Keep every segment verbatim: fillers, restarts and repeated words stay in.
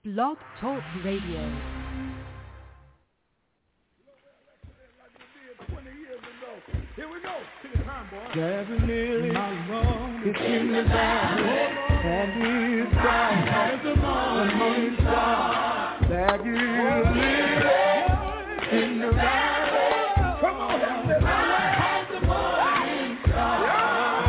Blog Talk Radio. Here we go. Take your time, boy. Seven million it's in the valley, and it's bright as the morning star. That you live in the valley. Come on, help me. As the morning star.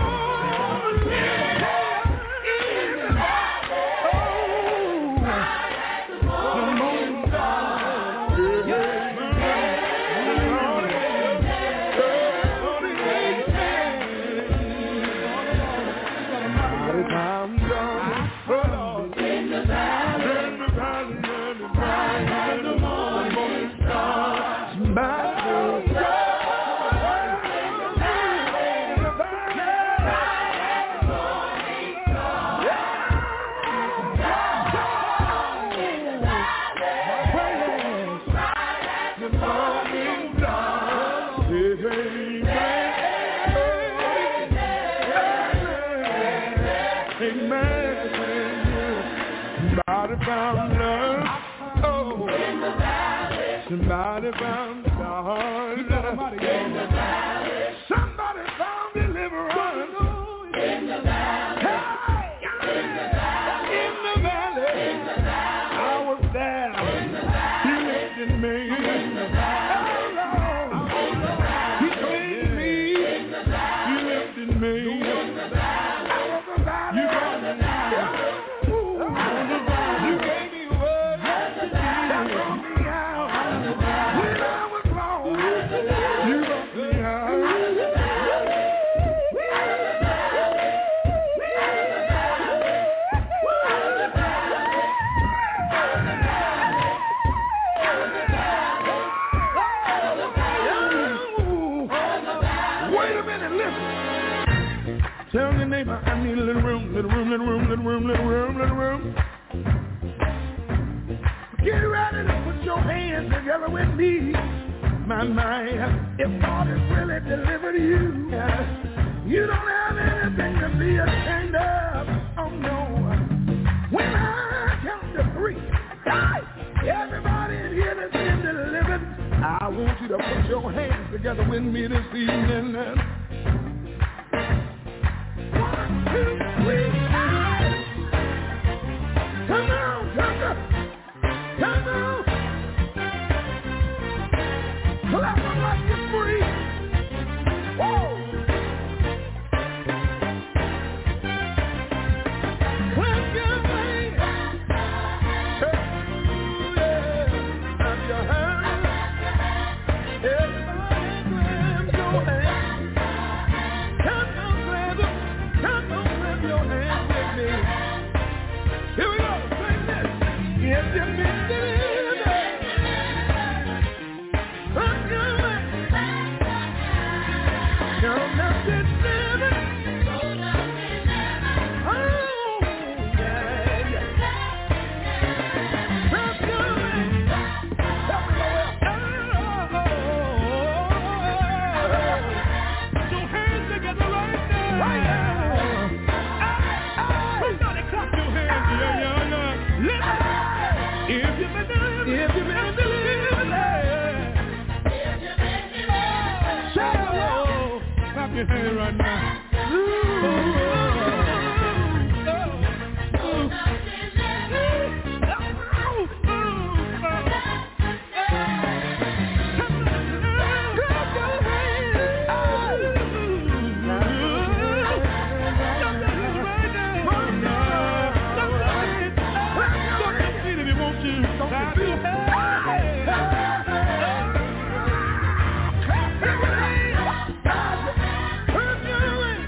Found love, oh, in the valley. Somebody found God, in the valley. Somebody found deliverance, in the valley. Hey, in the valley, in the valley, in the valley. I was there, in the valley. He lifted me, in the valley. Oh, Lord. He cleaned me, in the valley. He lifted me, in the valley. I was the valley. You got the valley. Tell your neighbor I need a little room, little room, little room, little room, little room, little room. Get ready to put your hands together with me. My mind, if God has really delivered you, you don't have anything to be ashamed of. Oh no. When I count to three, everybody in here that's been delivered, I want you to put your hands together with me this evening. Two, three, five. Come on, come on, come on. Clap them like you're free. Whoa. Clap your hands. Oh, yeah. Clap your hands. Everybody clap your hands. Come on, clap them. Come on. Your hands with me. Here we go. Sing this. If you've been delivered, from your way. You're not delivered. Oh, yeah, yeah. From your way. Oh, put your hands together right now. Right now. If you've been delivered, if you've been delivered, if you've been delivered, shout, clap your hands right now. Ooh, oh, oh, Put your hands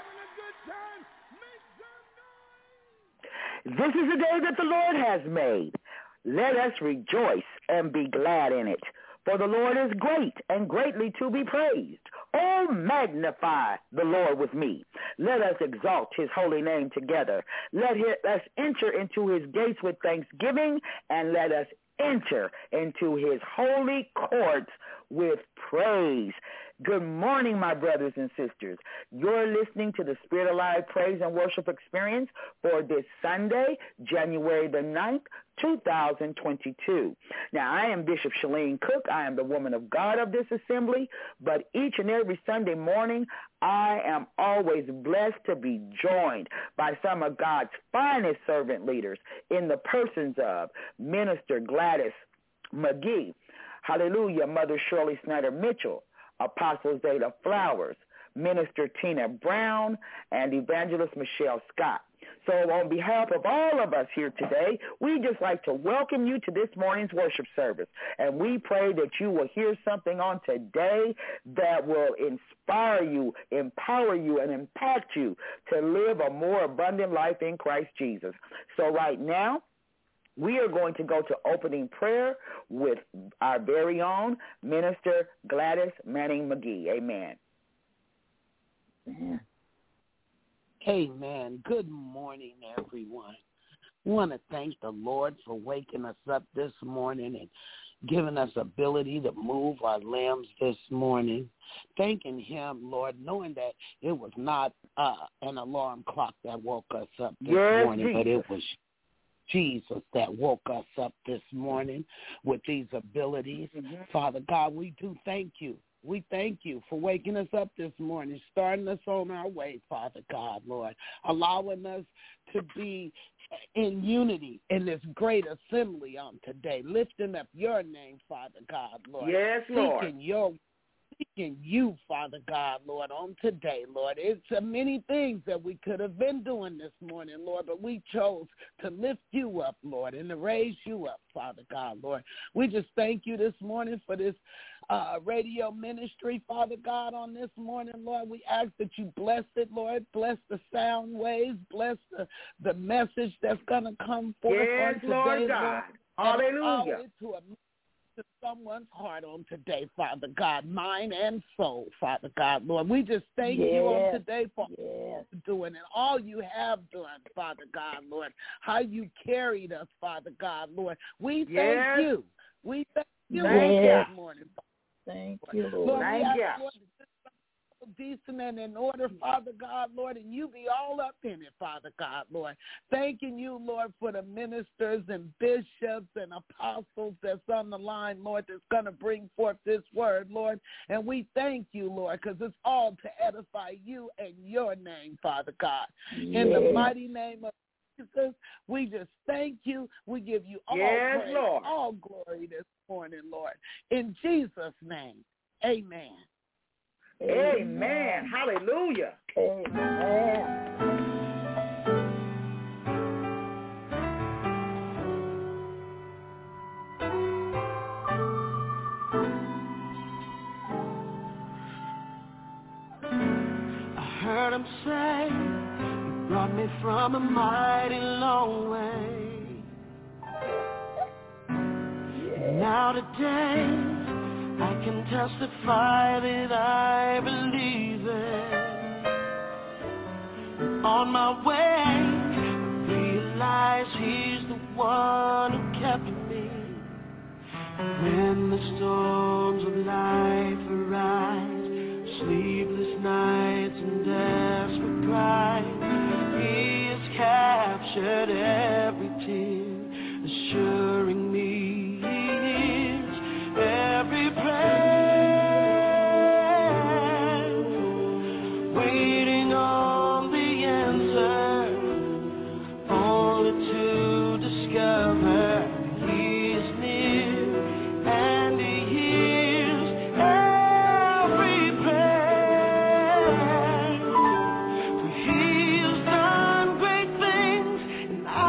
having a good time? Make some noise. This is the day that the Lord has made. Let us rejoice and be glad in it. For the Lord is great and greatly to be praised. Oh, magnify the Lord with me. Let us exalt his holy name together. Let us enter into his gates with thanksgiving, and let us enter into his holy courts with praise. Good morning, my brothers and sisters. You're listening to the Spirit Alive Praise and Worship Experience for this Sunday, January the ninth, two thousand twenty-two. Now, I am Bishop Shalene Cook. I am the woman of God of this assembly, but each and every Sunday morning, I am always blessed to be joined by some of God's finest servant leaders in the persons of Minister Gladys McGee, hallelujah, Mother Shirley Snyder Mitchell, Apostle Zeta Flowers, Minister Tina Brown, and Evangelist Michelle Scott. So on behalf of all of us here today, we just like to welcome you to this morning's worship service. And we pray that you will hear something on today that will inspire you, empower you, and impact you to live a more abundant life in Christ Jesus. So right now, we are going to go to opening prayer with our very own Minister Gladys Manning McGee. Amen. Amen. Amen. Good morning, everyone. I want to thank the Lord for waking us up this morning and giving us ability to move our limbs this morning. Thanking him, Lord, knowing that it was not uh, an alarm clock that woke us up this yes, morning, Jesus. but it was Jesus that woke us up this morning with these abilities. Mm-hmm. Father God, we do thank you. We thank you for waking us up this morning, starting us on our way, Father God, Lord, allowing us to be in unity in this great assembly on today, lifting up your name, Father God, Lord. Yes, Lord. Seeking your Seeking you, Father God, Lord, on today, Lord. It's uh, many things that we could have been doing this morning, Lord, but we chose to lift you up, Lord, and to raise you up, Father God, Lord. We just thank you this morning for this uh, radio ministry, Father God, on this morning, Lord. We ask that you bless it, Lord. Bless the sound waves. Bless the, the message that's going to come forth yes, on today, Lord God. Lord. Hallelujah. To a to someone's heart on today, Father God, mind and soul, Father God, Lord. We just thank yes. you on today for yes. all you're doing and all you have done, Father God, Lord, how you carried us, Father God, Lord. We thank yes. you. We thank you thank this you. morning, Father. Thank you, Lord. Lord, thank we ask, you. Lord, decent and in order, Father God, Lord, and you be all up in it, Father God, Lord. Thanking you, Lord, for the ministers and bishops and apostles that's on the line, Lord, that's going to bring forth this word, Lord. And we thank you, Lord, because it's all to edify you and your name, Father God. Yes. In the mighty name of Jesus, we just thank you. We give you all yes, praise, Lord. all glory this morning, Lord. In Jesus' name, amen. Amen. Amen. Hallelujah. Amen. I heard him say, you brought me from a mighty long way. Yeah. Now today, I can testify that I believe it. On my way, I realize he's the one who kept me. When the storms of life arise, sleepless nights and desperate cries, he has captured every tear, assuring me every prayer, waiting on the answer, only to discover he is near and he hears every prayer. For he has done great things and I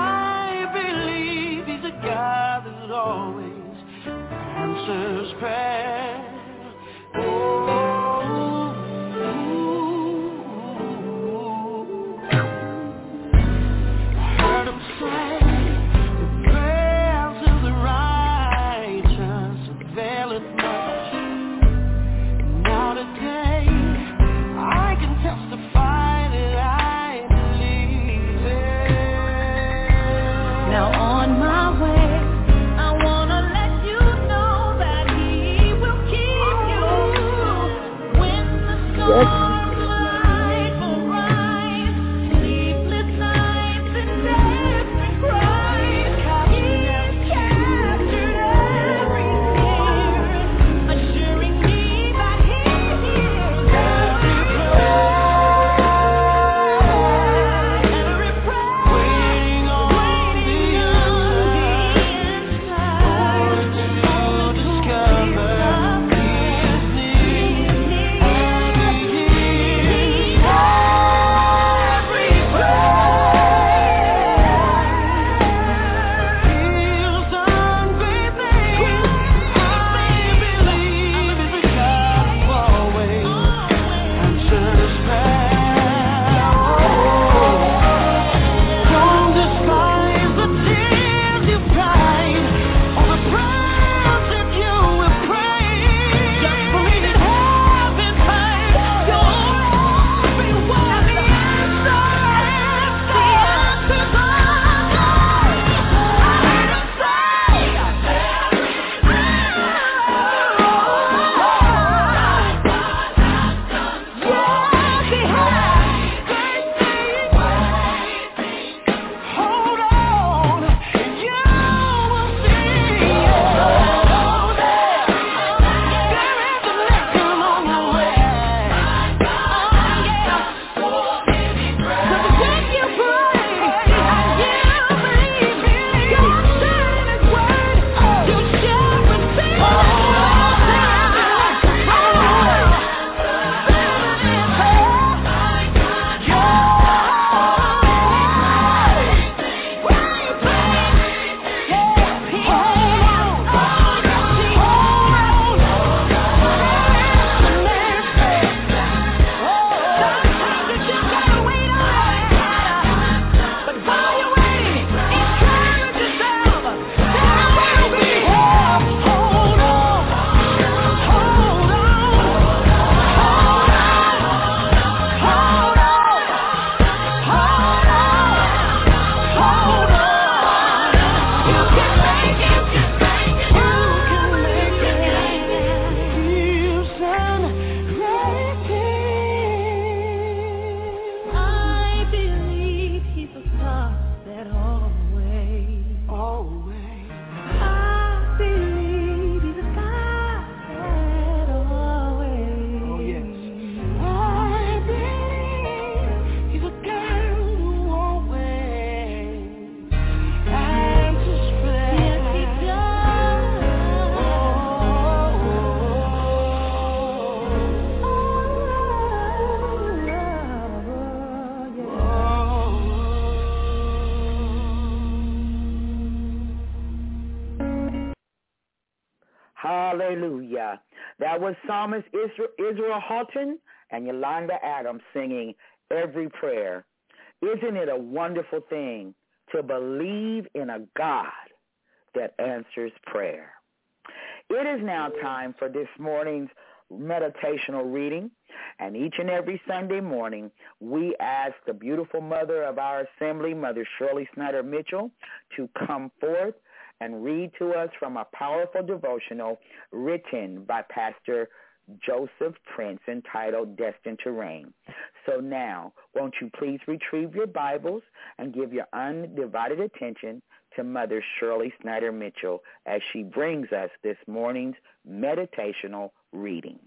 That was Psalmist Israel Houghton and Yolanda Adams singing Every Prayer. Isn't it a wonderful thing to believe in a God that answers prayer? It is now time for this morning's meditational reading, and each and every Sunday morning we ask the beautiful mother of our assembly, Mother Shirley Snyder Mitchell, to come forth and read to us from a powerful devotional written by Pastor Joseph Prince entitled Destined to Reign. So now, won't you please retrieve your Bibles and give your undivided attention to Mother Shirley Snyder Mitchell as she brings us this morning's meditational reading.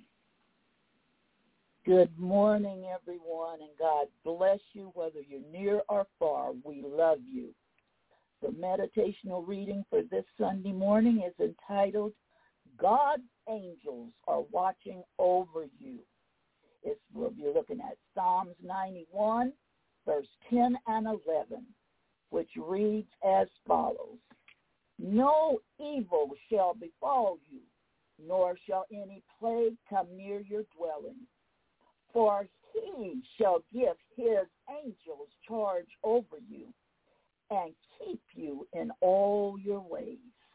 Good morning, everyone, and God bless you whether you're near or far. We love you. The meditational reading for this Sunday morning is entitled, God's Angels Are Watching Over You. It's, we'll be looking at Psalms ninety-one, verse ten and eleven, which reads as follows. No evil shall befall you, nor shall any plague come near your dwelling. For he shall give his angels charge over you and keep you in all your ways.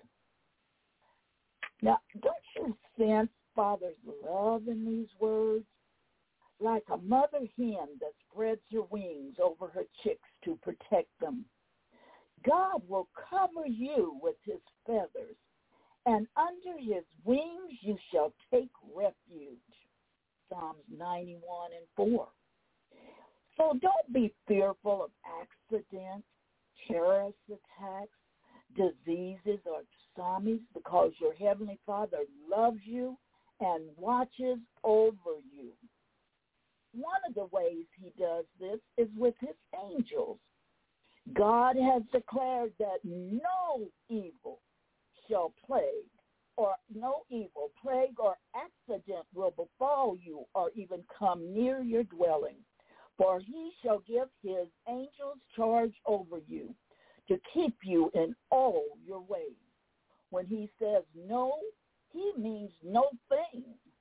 Now, don't you sense Father's love in these words? Like a mother hen that spreads her wings over her chicks to protect them. God will cover you with his feathers, and under his wings you shall take refuge. Psalms ninety-one and four. So don't be fearful of accidents, terrorist attacks, diseases, or tsunamis, because your Heavenly Father loves you and watches over you. One of the ways he does this is with his angels. God has declared that no evil shall plague, or no evil, plague, or accident will befall you or even come near your dwelling. For he shall give his angels charge over you to keep you in all your ways. When he says no, he means no thing.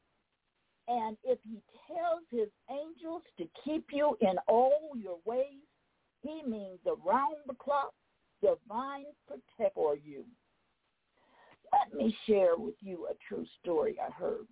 And if he tells his angels to keep you in all your ways, he means around-the-clock divine protection for you. Let me share with you a true story I heard.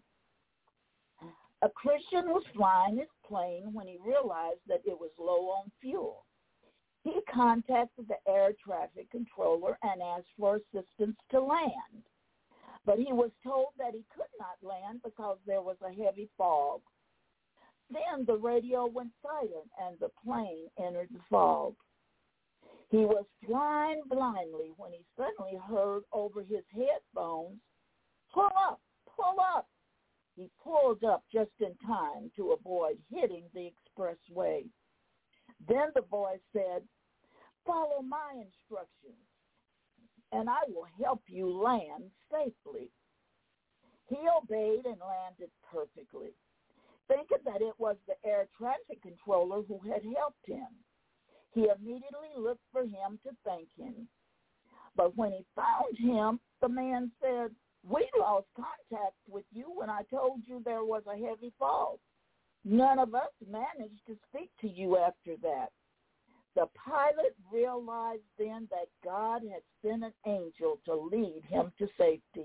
A Christian was flying his plane when he realized that it was low on fuel. He contacted the air traffic controller and asked for assistance to land. But he was told that he could not land because there was a heavy fog. Then the radio went silent and the plane entered the fog. He was flying blindly when he suddenly heard over his headphones, "Pull up, pull up." He pulled up just in time to avoid hitting the expressway. Then the voice said, "Follow my instructions, and I will help you land safely." He obeyed and landed perfectly, thinking that it was the air traffic controller who had helped him. He immediately looked for him to thank him. But when he found him, the man said, "We lost contact with you when I told you there was a heavy fog. None of us managed to speak to you after that." The pilot realized then that God had sent an angel to lead him to safety.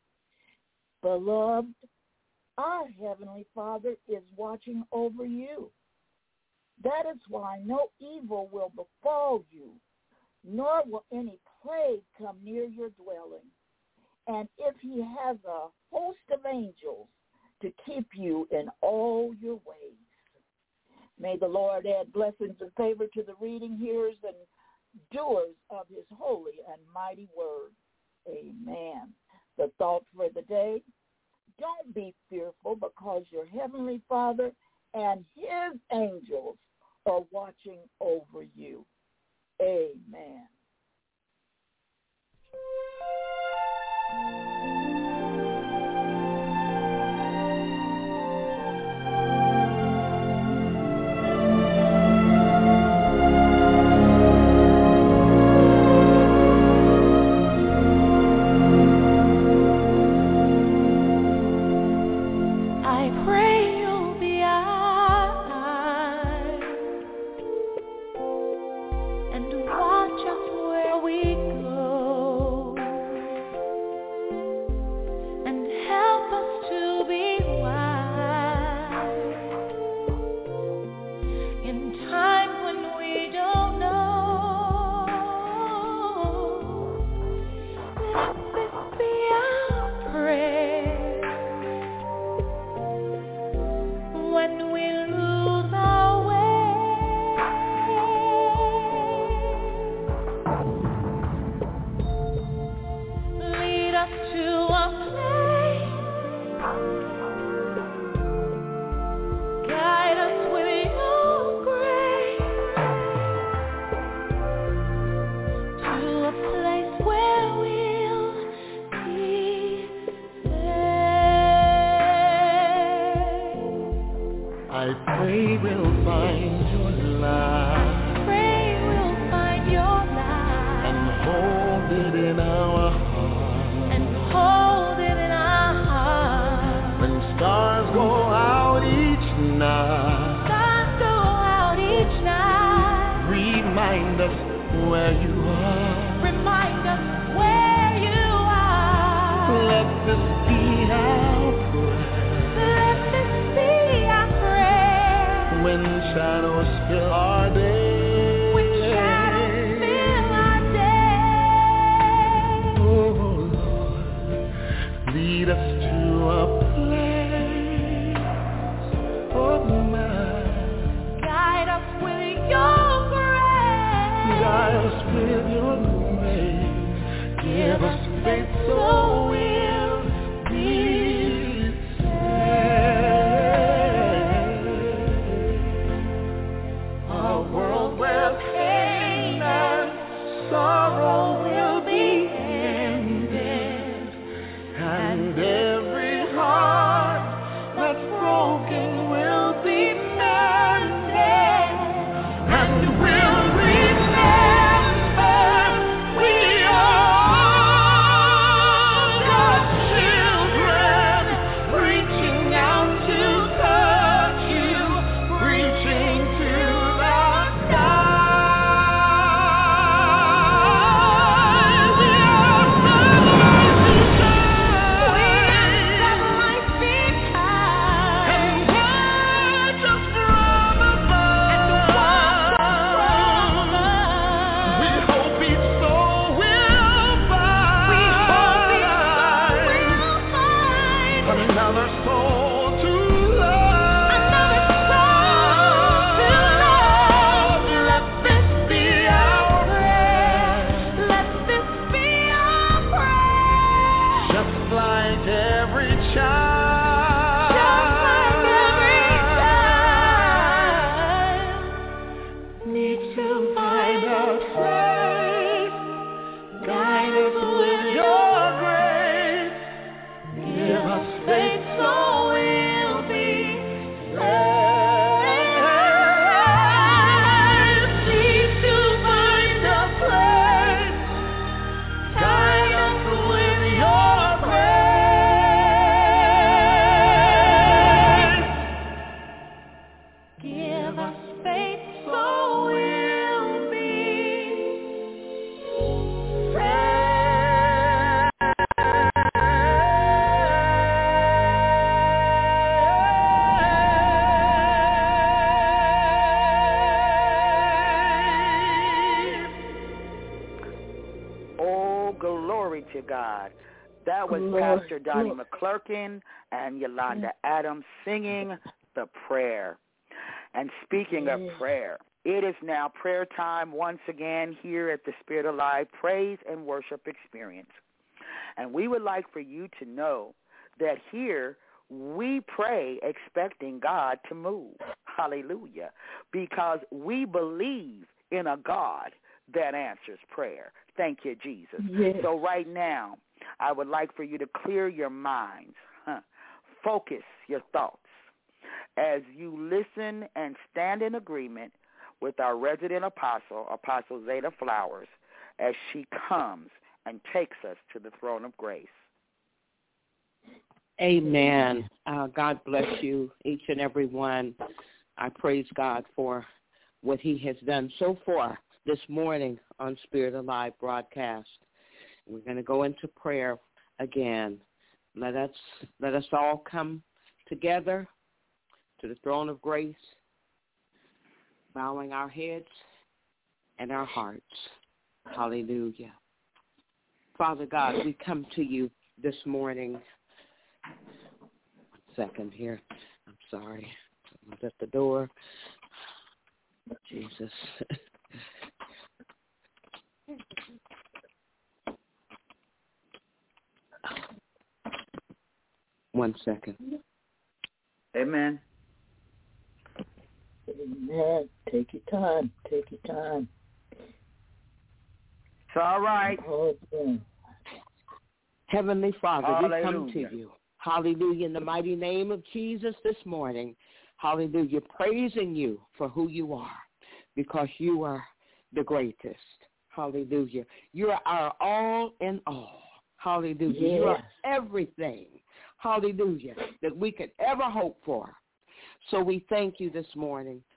Beloved, our Heavenly Father is watching over you. That is why no evil will befall you, nor will any plague come near your dwelling. And if he has a host of angels to keep you in all your ways. May the Lord add blessings and favor to the reading, hearers, and doers of his holy and mighty word. Amen. The thought for the day, don't be fearful because your Heavenly Father and his angels are watching over you. Amen. remind us where you are. Remind us where you are. Let this be our prayer. Let this be our prayer. When shadows fill our day. When shadows fill our day. Oh Lord, lead us to a place of mine. Guide us with your grace. Guide us with your grace. Give us faith so we'll be saved. A world where pain and sorrow will be ended, and every heart that's broken will be mended, and we'll remember we are God's children, reaching out to touch you, reaching to the sky. We are sunlight to shine. And watch us from above. We hope each soul will find another soul to love. Let this be our prayer. Let this be our prayer. Just like every child. Just like every child. Need to find a place. Guide us with your grace. Give us faith so we'll be saved. Need to find a place. Guide us with your grace. Give us faith so we'll be Oh, glory to God. That was Glory, Pastor Donnie glory. McClurkin and Yolanda Adams singing the prayer. And speaking of Yes. prayer, it is now prayer time once again here at the Spirit Alive Praise and Worship Experience. And we would like for you to know that here we pray expecting God to move. Hallelujah. Because we believe in a God that answers prayer. Thank you, Jesus. Yes. So right now, I would like for you to clear your minds, huh? Focus your thoughts as you listen and stand in agreement with our resident apostle, Apostle Zeta Flowers, as she comes and takes us to the throne of grace. Amen. Uh, God bless you, each and every one. I praise God for what he has done so far this morning on Spirit Alive broadcast. We're going to go into prayer again. Let us let us all come together to the throne of grace, bowing our heads and our hearts. Hallelujah. Father God, we come to you this morning. One second here. I'm sorry. I was at the door. Jesus. One second. Amen. Amen. Take your time. Take your time. It's all right. Oh, yeah. Heavenly Father, we come Hallelujah. to you. Hallelujah. In the mighty name of Jesus this morning. Hallelujah. Praising you for who you are, because you are the greatest. Hallelujah. You are our all in all. Hallelujah. Yes. You are everything. Hallelujah. That we could ever hope for. So we thank you this morning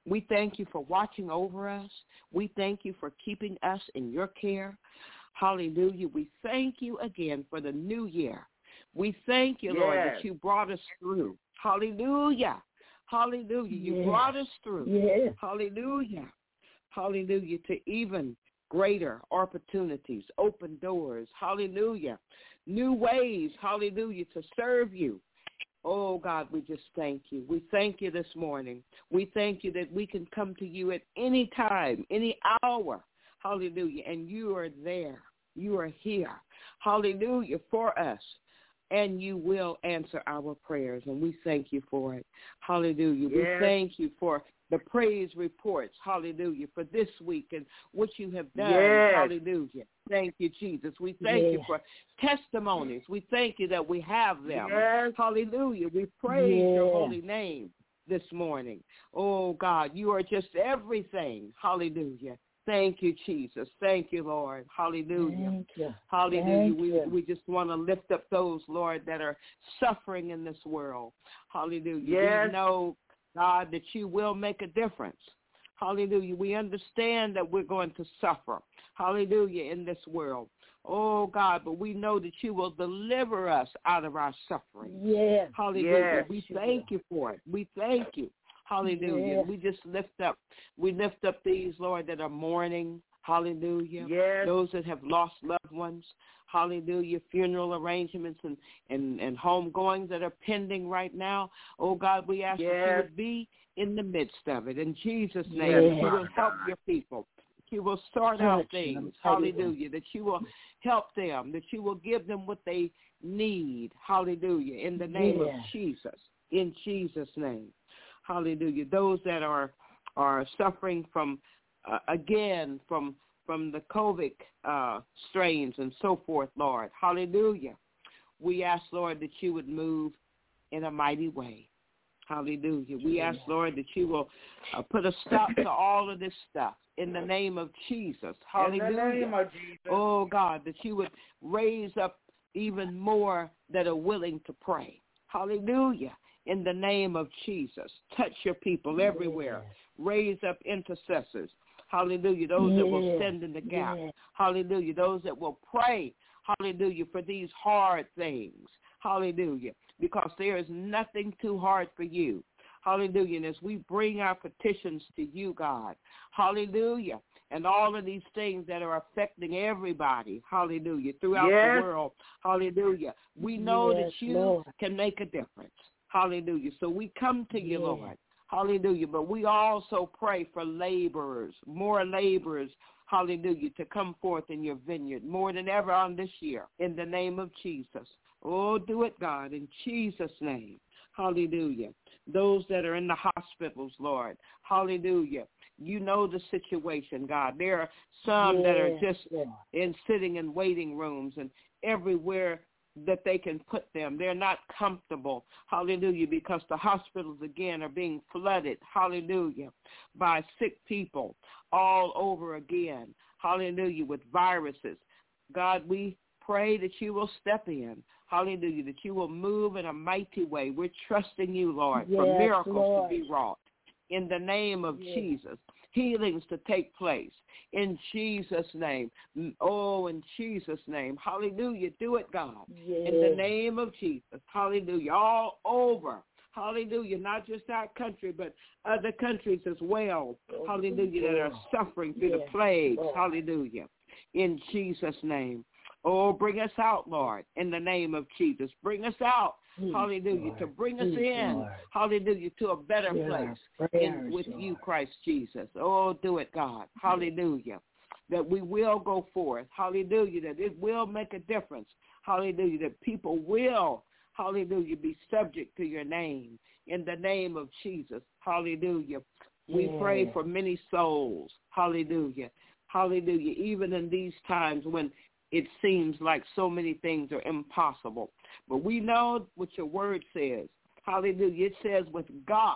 We thank you for watching over us. We thank you for keeping us in your care. Hallelujah. We thank you again for the new year. We thank you, Yes. Lord, that you brought us through. Hallelujah. Hallelujah. You Yes. brought us through. Yes. Hallelujah. Hallelujah. To even greater opportunities, open doors. Hallelujah. New ways. Hallelujah. To serve you. Oh, God, we just thank you. We thank you this morning. We thank you that we can come to you at any time, any hour. Hallelujah. And you are there. You are here. Hallelujah. For us. And you will answer our prayers. And we thank you for it. Hallelujah. Yes. We thank you for the praise reports. Hallelujah. For this week and what you have done. Yes. Hallelujah. Thank you, Jesus. We thank Yes. you for testimonies. We thank you that we have them. Yes. Hallelujah. We praise your Yes. holy name this morning. Oh, God, you are just everything. Hallelujah. Thank you, Jesus. Thank you, Lord. Hallelujah. Thank you. Hallelujah. Thank we you. we just want to lift up those, Lord, that are suffering in this world. Hallelujah. Yes. We know, God, that you will make a difference. Hallelujah. We understand that we're going to suffer. Hallelujah, in this world. Oh, God, but we know that you will deliver us out of our suffering. Yes. Hallelujah. Yes. We thank you for it. We thank you. Hallelujah. Yes. We just lift up, we lift up these, Lord, that are mourning. Hallelujah. Yes. Those that have lost loved ones. Hallelujah. Funeral arrangements and, and, and homegoings that are pending right now. Oh, God, we ask Yes. that you would be in the midst of it. In Jesus' name, Yes. that you will help your people. That you will sort out Touch things. them. Hallelujah. That you will help them. That you will give them what they need. Hallelujah. In the name Yes. of Jesus. In Jesus' name. Hallelujah. Those that are are suffering from, uh, again, from from the COVID uh, strains and so forth, Lord. Hallelujah. We ask, Lord, that you would move in a mighty way. Hallelujah. We ask, Lord, that you will uh, put a stop to all of this stuff in the name of Jesus. Hallelujah. In the name of Jesus. Oh, God, that you would raise up even more that are willing to pray. Hallelujah. In the name of Jesus. Touch your people everywhere. Yes. Raise up intercessors. Hallelujah. Those that will Yes. stand in the gap. Yes. Hallelujah. Those that will pray. Hallelujah. For these hard things. Hallelujah. Because there is nothing too hard for you. Hallelujah. And as we bring our petitions to you, God. Hallelujah. And all of these things that are affecting everybody. Hallelujah. Throughout Yes. the world. Hallelujah. We know Yes, that you Lord. can make a difference. Hallelujah. So we come to you, Yes. Lord. Hallelujah. But we also pray for laborers, more laborers, hallelujah, to come forth in your vineyard more than ever on this year in the name of Jesus. Oh, do it, God, in Jesus' name. Hallelujah. Those that are in the hospitals, Lord. Hallelujah. You know the situation, God. There are some Yes, that are just Lord. in sitting in waiting rooms and everywhere that they can put them. They're not comfortable, hallelujah, because the hospitals, again, are being flooded, hallelujah, by sick people all over again, hallelujah, with viruses. God, we pray that you will step in, hallelujah, that you will move in a mighty way. We're trusting you, Lord, for Yes, miracles Lord. to be wrought in the name of Yes. Jesus. Healings to take place in Jesus' name. Oh, in Jesus' name. Hallelujah. Do it, God. Yes. In the name of Jesus. Hallelujah. All over. Hallelujah. Not just our country, but other countries as well. Oh, Hallelujah. That are Lord. suffering through Yes, the plagues. Lord. Hallelujah. In Jesus' name. Oh, bring us out, Lord, in the name of Jesus. Bring us out. Please, Hallelujah. Lord. To bring us Please, in. Lord. Hallelujah. To a better Hear place our in, prayers, with Lord. you, Christ Jesus. Oh, do it, God. Hallelujah. That we will go forth. Hallelujah. That it will make a difference. Hallelujah. That people will, hallelujah, be subject to your name. In the name of Jesus. Hallelujah. We Yes. pray for many souls. Hallelujah. Hallelujah. Even in these times when it seems like so many things are impossible. But we know what your word says. Hallelujah. It says with God,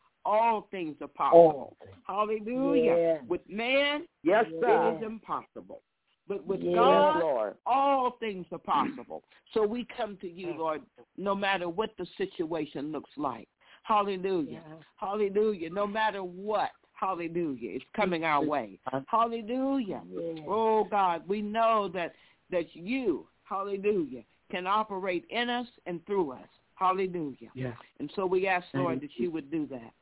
all things are possible. All things. Hallelujah. Yes. With man, Yes, it sir. is impossible. But with Yes, God, Lord. all things are possible. So we come to you, Lord, no matter what the situation looks like. Hallelujah. Yeah. Hallelujah. No matter what. Hallelujah. It's coming our way. Hallelujah. Yeah. Oh, God, we know that, that you, hallelujah, can operate in us and through us. Hallelujah. Yeah. And so we ask, Lord, that you would do that,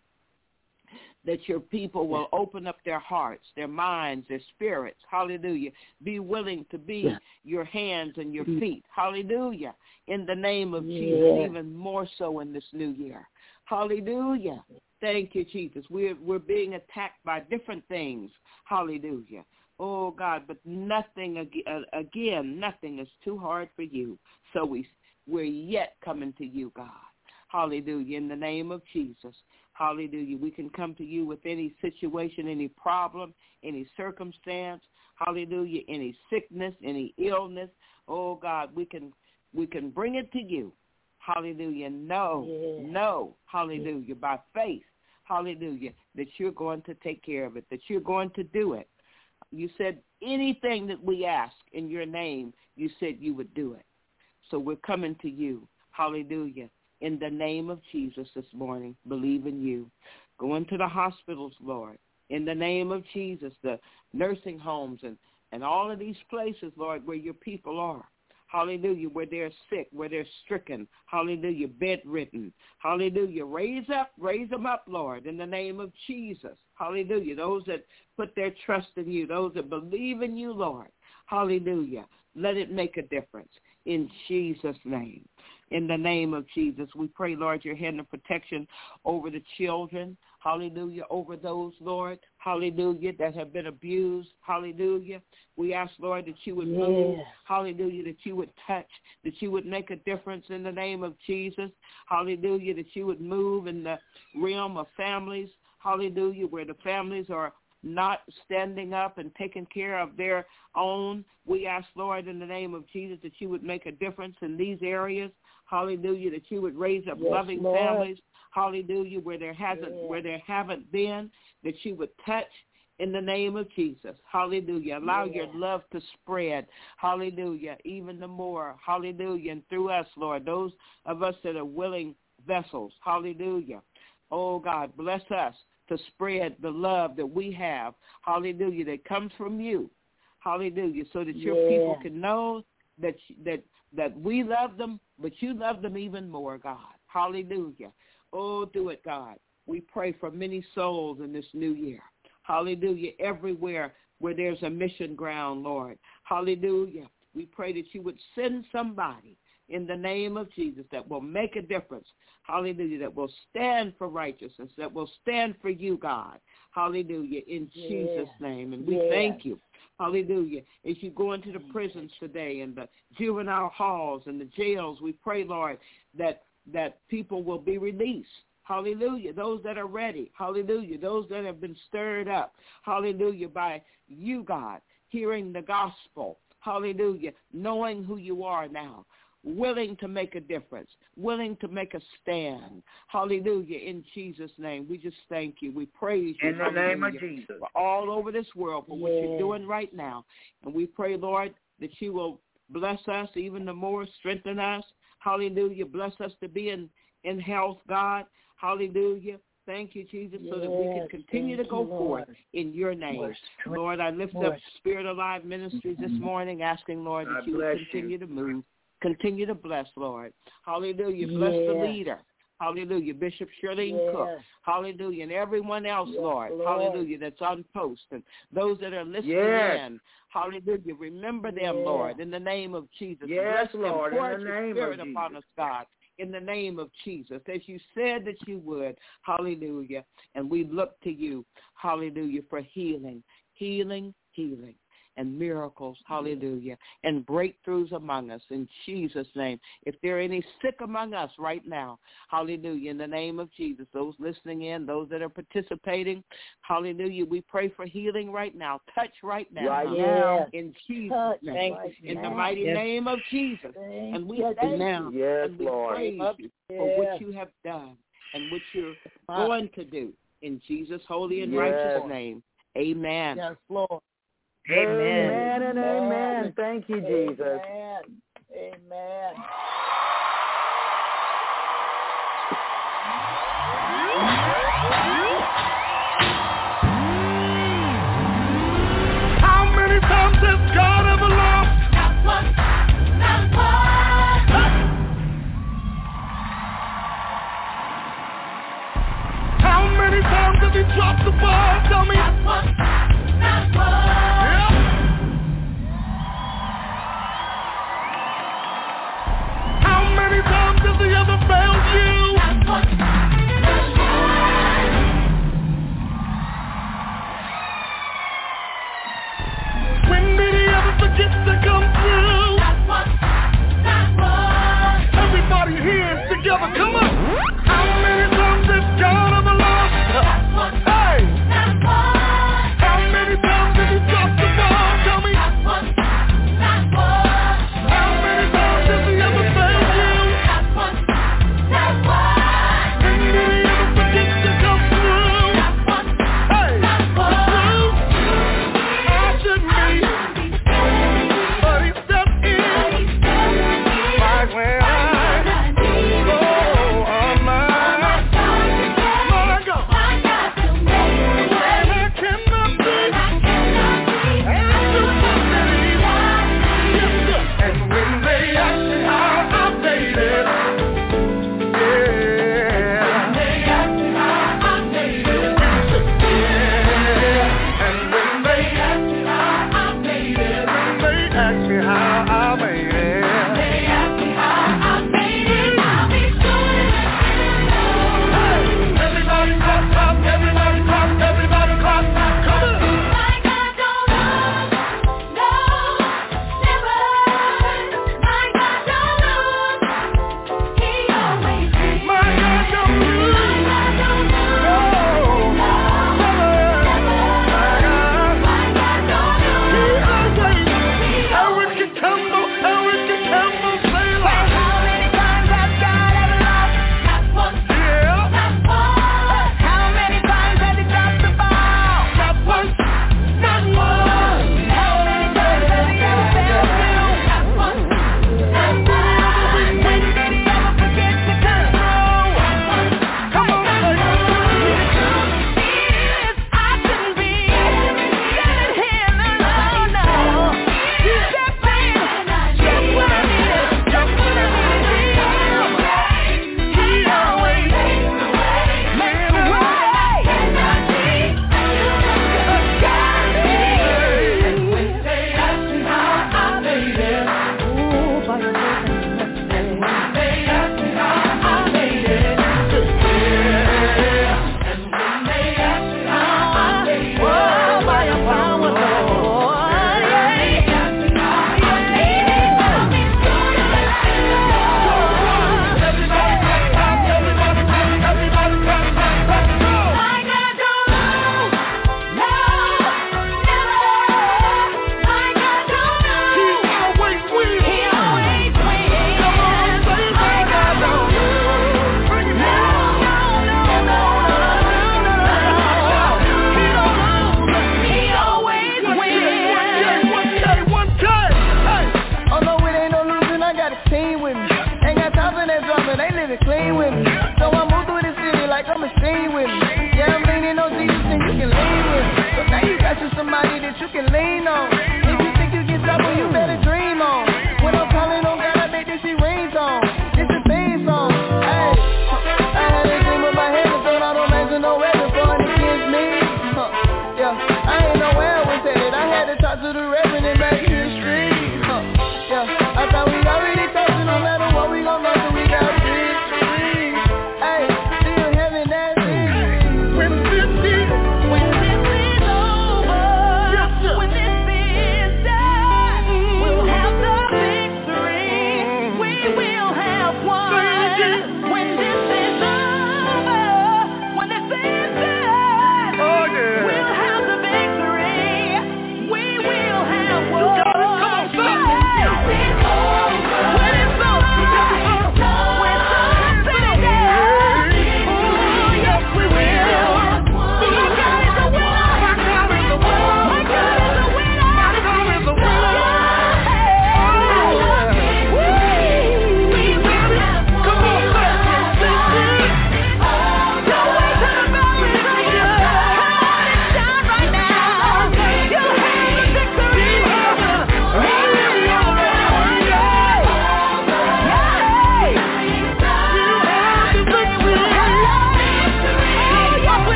that your people will open up their hearts, their minds, their spirits. Hallelujah. Be willing to be yeah. your hands and your feet. Hallelujah. In the name of yeah. Jesus, even more so in this new year. Hallelujah. Thank you, Jesus. We're, we're being attacked by different things. Hallelujah. Oh, God, but nothing, again, nothing is too hard for you. So we, we're yet coming to you, God. Hallelujah. In the name of Jesus. Hallelujah. We can come to you with any situation, any problem, any circumstance. Hallelujah. Any sickness, any illness. Oh, God, we can we can bring it to you. Hallelujah. Know, yeah. know, hallelujah, by faith, hallelujah, that you're going to take care of it, that you're going to do it. You said anything that we ask in your name, you said you would do it. So we're coming to you. Hallelujah. In the name of Jesus this morning, believe in you. Going to the hospitals, Lord, in the name of Jesus, the nursing homes and, and all of these places, Lord, where your people are. Hallelujah, where they're sick, where they're stricken. Hallelujah, bedridden. Hallelujah, raise up, raise them up, Lord, in the name of Jesus. Hallelujah, those that put their trust in you, those that believe in you, Lord. Hallelujah, let it make a difference in Jesus' name. In the name of Jesus, we pray, Lord, your hand of protection over the children. Hallelujah. Over those, Lord, hallelujah, that have been abused. Hallelujah. We ask, Lord, that you would yeah. move. Hallelujah. That you would touch, that you would make a difference in the name of Jesus. Hallelujah. That you would move in the realm of families. Hallelujah. Where the families are not standing up and taking care of their own. We ask, Lord, in the name of Jesus, that you would make a difference in these areas. Hallelujah, that you would raise up yes, loving Lord. families. Hallelujah, where there hasn't, yeah. where there haven't been, that you would touch in the name of Jesus. Hallelujah. Allow yeah. your love to spread. Hallelujah, even the more. Hallelujah, and through us, Lord, those of us that are willing vessels. Hallelujah. Oh, God, bless us to spread the love that we have. Hallelujah, that comes from you. Hallelujah, so that your yeah. people can know that that that we love them, but you love them even more, God. Hallelujah. Oh, do it, God. We pray for many souls in this new year. Hallelujah. Everywhere where there's a mission ground, Lord. Hallelujah. We pray that you would send somebody in the name of Jesus that will make a difference. Hallelujah. That will stand for righteousness, that will stand for you, God. Hallelujah. In yeah. Jesus' name. And we yeah. thank you. Hallelujah. As you go into the prisons today and the juvenile halls and the jails, we pray, Lord, that that people will be released. Hallelujah. Those that are ready. Hallelujah. Those that have been stirred up. Hallelujah. By you, God, hearing the gospel. Hallelujah. Knowing who you are now. Willing to make a difference, willing to make a stand. Hallelujah. In Jesus' name, we just thank you. We praise you. In the Hallelujah. name of Jesus. For all over this world for yeah. what you're doing right now. And we pray, Lord, that you will bless us even the more, strengthen us. Hallelujah. Bless us to be in, in health, God. Hallelujah. Thank you, Jesus, yes, so that we can continue to go you, forth in your name. Lord, Lord I lift Lord. up Spirit Alive Ministries this morning, asking, Lord, that God you would continue you. to move. Continue to bless, Lord. Hallelujah. Bless yeah. the leader. Hallelujah. Bishop Shirley yeah. Cook. Hallelujah. And everyone else, yes, Lord. Lord. Hallelujah. That's on post. And those that are listening yes. in. Hallelujah. Remember them, yeah. Lord, in the name of Jesus. Yes, bless Lord. Them. Pour in the name Spirit of upon Jesus. us, God. In the name of Jesus, as you said that you would. Hallelujah. And we look to you. Hallelujah. For healing. Healing. Healing. And miracles, hallelujah, and breakthroughs among us in Jesus' name. If there are any sick among us right now, hallelujah, in the name of Jesus, those listening in, those that are participating, hallelujah, we pray for healing right now. Touch right now. Right now. In Jesus' Touch name. Right in now. the mighty yes. name of Jesus. Thank and we you. thank you. Yes, and we Lord. praise you yes. for what you have done and what you're going to do. In Jesus' holy and yes. righteous name. Amen. Yes, Lord. Amen. Amen and amen. Thank you, Jesus. Amen. Amen.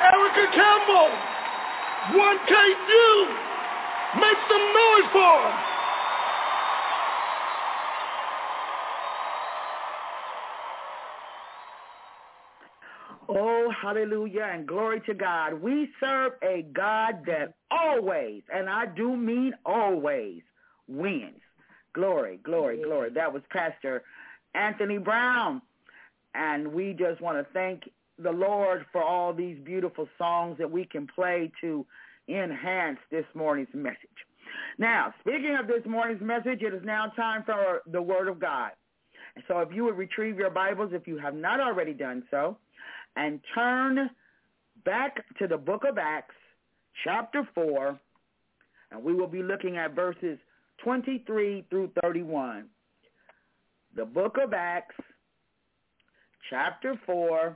Erica Campbell, one K U. Make some noise for him. Oh, hallelujah, and glory to God. We serve a God that always, and I do mean always, wins. Glory, glory, yeah. glory. That was Pastor Anthony Brown. And we just want to thank the Lord for all these beautiful songs that we can play to enhance this morning's message. Now, speaking of this morning's message, it is now time for the Word of God. And so if you would retrieve your Bibles, if you have not already done so, and turn back to the book of Acts, chapter four, and we will be looking at verses twenty-three through thirty-one. The book of Acts, chapter four,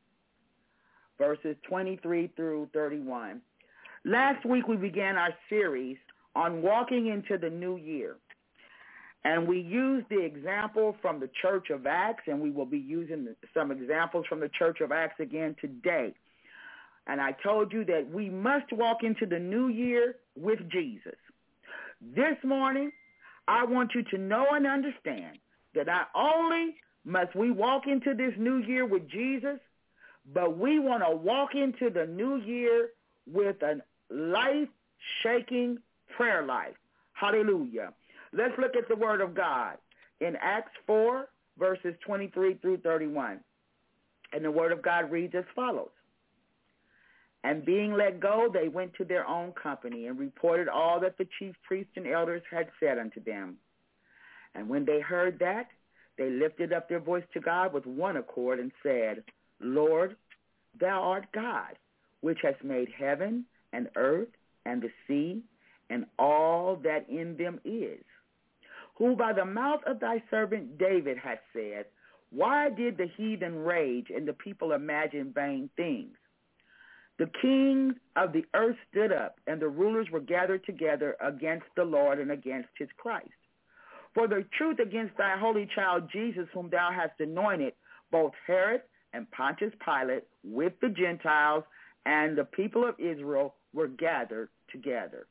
verses twenty-three through thirty-one. Last week we began our series on walking into the new year. And we used the example from the Church of Acts, and we will be using some examples from the Church of Acts again today. And I told you that we must walk into the new year with Jesus. This morning, I want you to know and understand that not only must we walk into this new year with Jesus, but we want to walk into the new year with a life-shaking prayer life. Hallelujah. Let's look at the Word of God in Acts four, verses twenty-three through thirty-one. And the Word of God reads as follows. And being let go, they went to their own company and reported all that the chief priests and elders had said unto them. And when they heard that, they lifted up their voice to God with one accord and said, Lord, thou art God, which hast made heaven and earth and the sea and all that in them is, who by the mouth of thy servant David hath said, why did the heathen rage and the people imagine vain things? The kings of the earth stood up, and the rulers were gathered together against the Lord and against his Christ. For the truth against thy holy child Jesus, whom thou hast anointed, both Herod and Pontius Pilate with the Gentiles and the people of Israel were gathered together.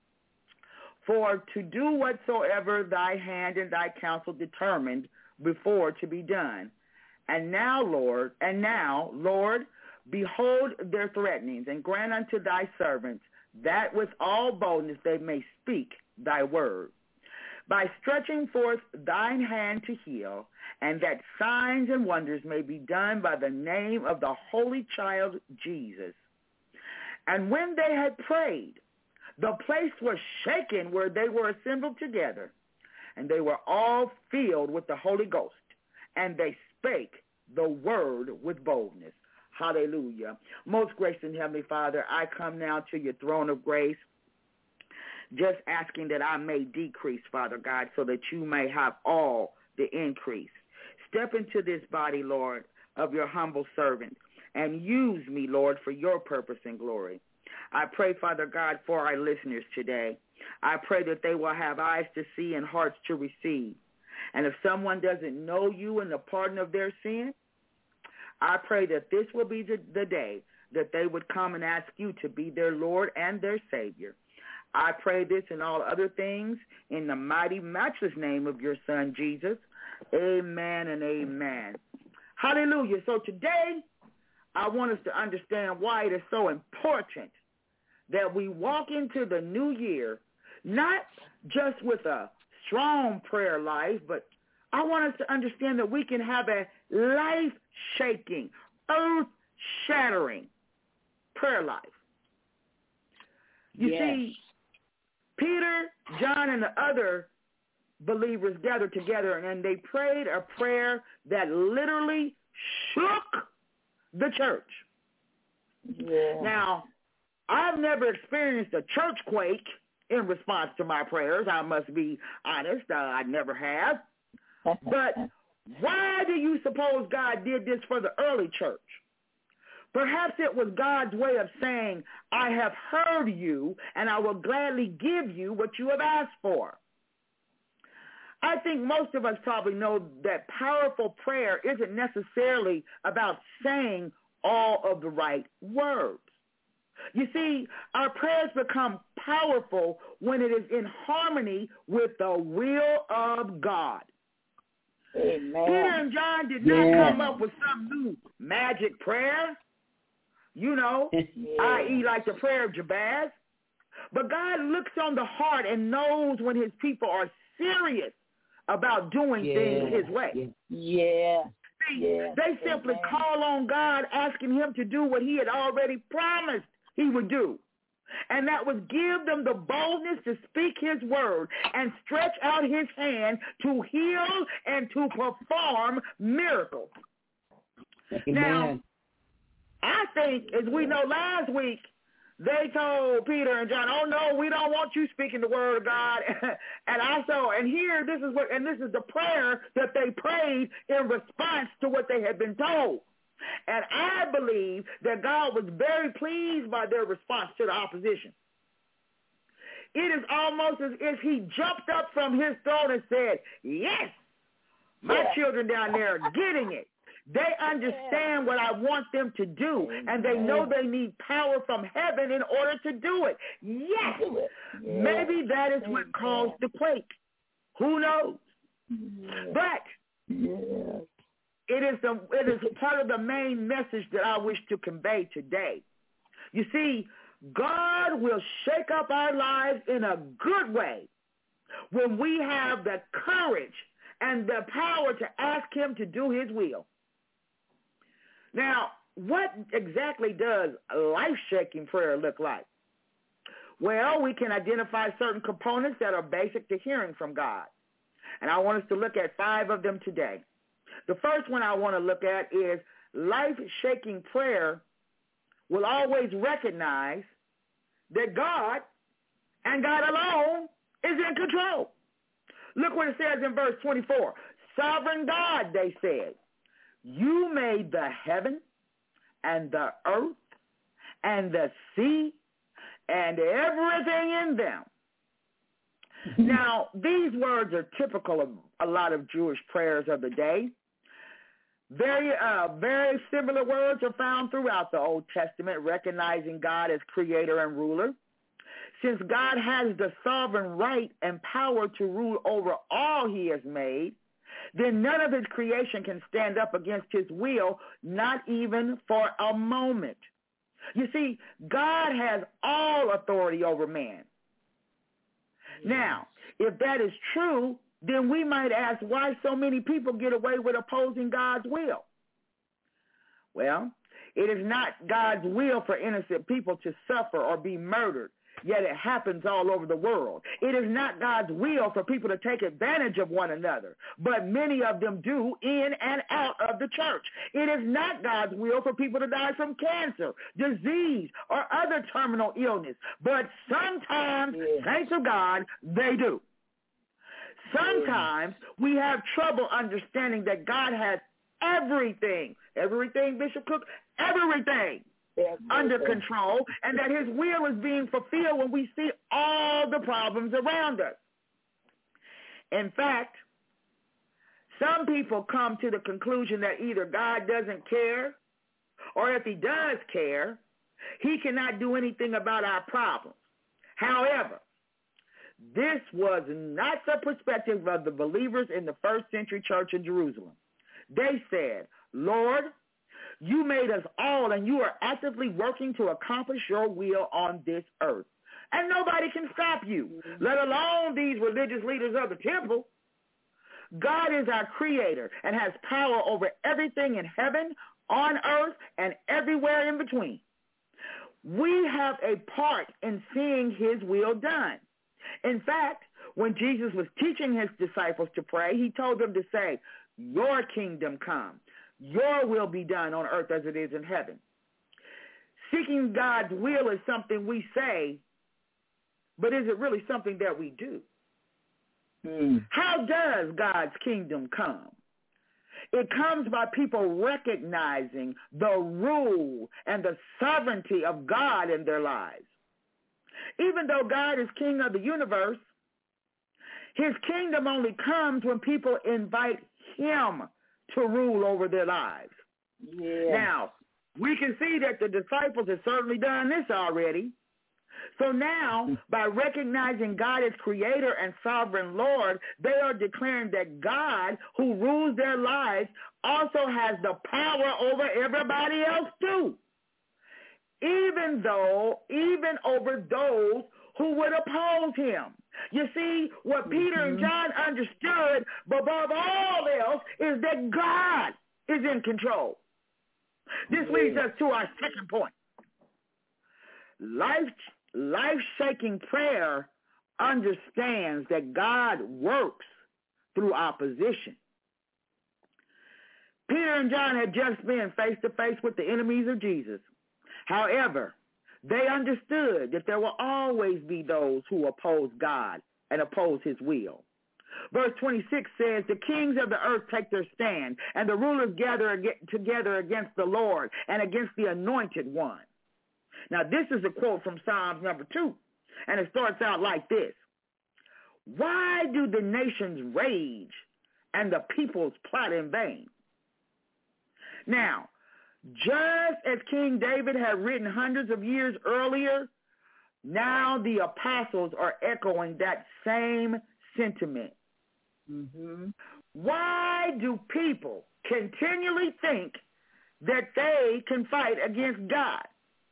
For to do whatsoever thy hand and thy counsel determined before to be done. And now, Lord, and now, Lord, behold their threatenings, and grant unto thy servants that with all boldness they may speak thy word, by stretching forth thine hand to heal, and that signs and wonders may be done by the name of the Holy Child Jesus. And when they had prayed, the place was shaken where they were assembled together, and they were all filled with the Holy Ghost, and they spake the word with boldness. Hallelujah. Most gracious and Heavenly Father, I come now to your throne of grace, just asking that I may decrease, Father God, so that you may have all the increase. Step into this body, Lord, of your humble servant, and use me, Lord, for your purpose and glory. I pray, Father God, for our listeners today. I pray that they will have eyes to see and hearts to receive. And if someone doesn't know you and the pardon of their sin, I pray that this will be the, the day that they would come and ask you to be their Lord and their Savior. I pray this and all other things in the mighty, matchless name of your Son, Jesus. Amen and amen. Hallelujah. So today, I want us to understand why it is so important that we walk into the new year, not just with a strong prayer life, but I want us to understand that we can have a life-shaking, earth-shattering prayer life. You yes. see, Peter, John, and the other believers gathered together, and they prayed a prayer that literally shook the church. Yeah. Now, I've never experienced a church quake in response to my prayers. I must be honest. Uh, I never have. But why do you suppose God did this for the early church? Perhaps it was God's way of saying, I have heard you, and I will gladly give you what you have asked for. I think most of us probably know that powerful prayer isn't necessarily about saying all of the right words. You see, our prayers become powerful when it is in harmony with the will of God. Amen. Peter and John did not yeah. come up with some new magic prayer, you know, yeah. that is like the prayer of Jabez. But God looks on the heart and knows when his people are serious about doing yeah. things his way. Yeah. yeah. See, yeah. they simply Amen. call on God, asking him to do what he had already promised he would do. And that was give them the boldness to speak his word and stretch out his hand to heal and to perform miracles. Amen. Now, I think, as we know last week, they told Peter and John, oh, no, we don't want you speaking the word of God. And also, and here, this is what, and this is the prayer that they prayed in response to what they had been told. And I believe that God was very pleased by their response to the opposition. It is almost as if he jumped up from his throne and said, yes, my yeah. children down there are getting it. They understand what I want them to do, and they know they need power from heaven in order to do it. Yes, yeah. maybe that is what caused the quake. Who knows? Yeah. But yeah. it is the, it is part of the main message that I wish to convey today. You see, God will shake up our lives in a good way when we have the courage and the power to ask him to do his will. Now, what exactly does life-shaking prayer look like? Well, we can identify certain components that are basic to hearing from God. And I want us to look at five of them today. The first one I want to look at is life-shaking prayer will always recognize that God and God alone is in control. Look what it says in verse twenty-four. Sovereign God, they said, you made the heaven and the earth and the sea and everything in them. Now, these words are typical of a lot of Jewish prayers of the day. Very, uh, very similar words are found throughout the Old Testament, recognizing God as creator and ruler. Since God has the sovereign right and power to rule over all he has made, then none of his creation can stand up against his will, not even for a moment. You see, God has all authority over man. Yes. Now, if that is true, then we might ask why so many people get away with opposing God's will. Well, it is not God's will for innocent people to suffer or be murdered, yet it happens all over the world. It is not God's will for people to take advantage of one another, but many of them do in and out of the church. It is not God's will for people to die from cancer, disease, or other terminal illness, but sometimes, yeah. thanks to God, they do. Sometimes we have trouble understanding that God has everything, everything, Bishop Cook, everything yeah, under yeah. control, and that his will is being fulfilled when we see all the problems around us. In fact, some people come to the conclusion that either God doesn't care, or if he does care, he cannot do anything about our problems. However, this was not the perspective of the believers in the first century church in Jerusalem. They said, Lord, you made us all, and you are actively working to accomplish your will on this earth. And nobody can stop you, mm-hmm. let alone these religious leaders of the temple. God is our creator and has power over everything in heaven, on earth, and everywhere in between. We have a part in seeing his will done. In fact, when Jesus was teaching his disciples to pray, he told them to say, your kingdom come, your will be done on earth as it is in heaven. Seeking God's will is something we say, but is it really something that we do? Mm. How does God's kingdom come? It comes by people recognizing the rule and the sovereignty of God in their lives. Even though God is king of the universe, his kingdom only comes when people invite him to rule over their lives. Yeah. Now, we can see that the disciples have certainly done this already. So now, by recognizing God as creator and sovereign Lord, they are declaring that God, who rules their lives, also has the power over everybody else too. Even though, even over those who would oppose him. You see, what mm-hmm. Peter and John understood, above all else, is that God is in control. This yeah. leads us to our second point. Life, life-shaking prayer understands that God works through opposition. Peter and John had just been face-to-face with the enemies of Jesus. However, they understood that there will always be those who oppose God and oppose his will. Verse twenty-six says, the kings of the earth take their stand, and the rulers gather together against the Lord and against the anointed one. Now, this is a quote from Psalms number two, and it starts out like this. Why do the nations rage and the peoples plot in vain? Now, just as King David had written hundreds of years earlier, now the apostles are echoing that same sentiment. Mm-hmm. Why do people continually think that they can fight against God?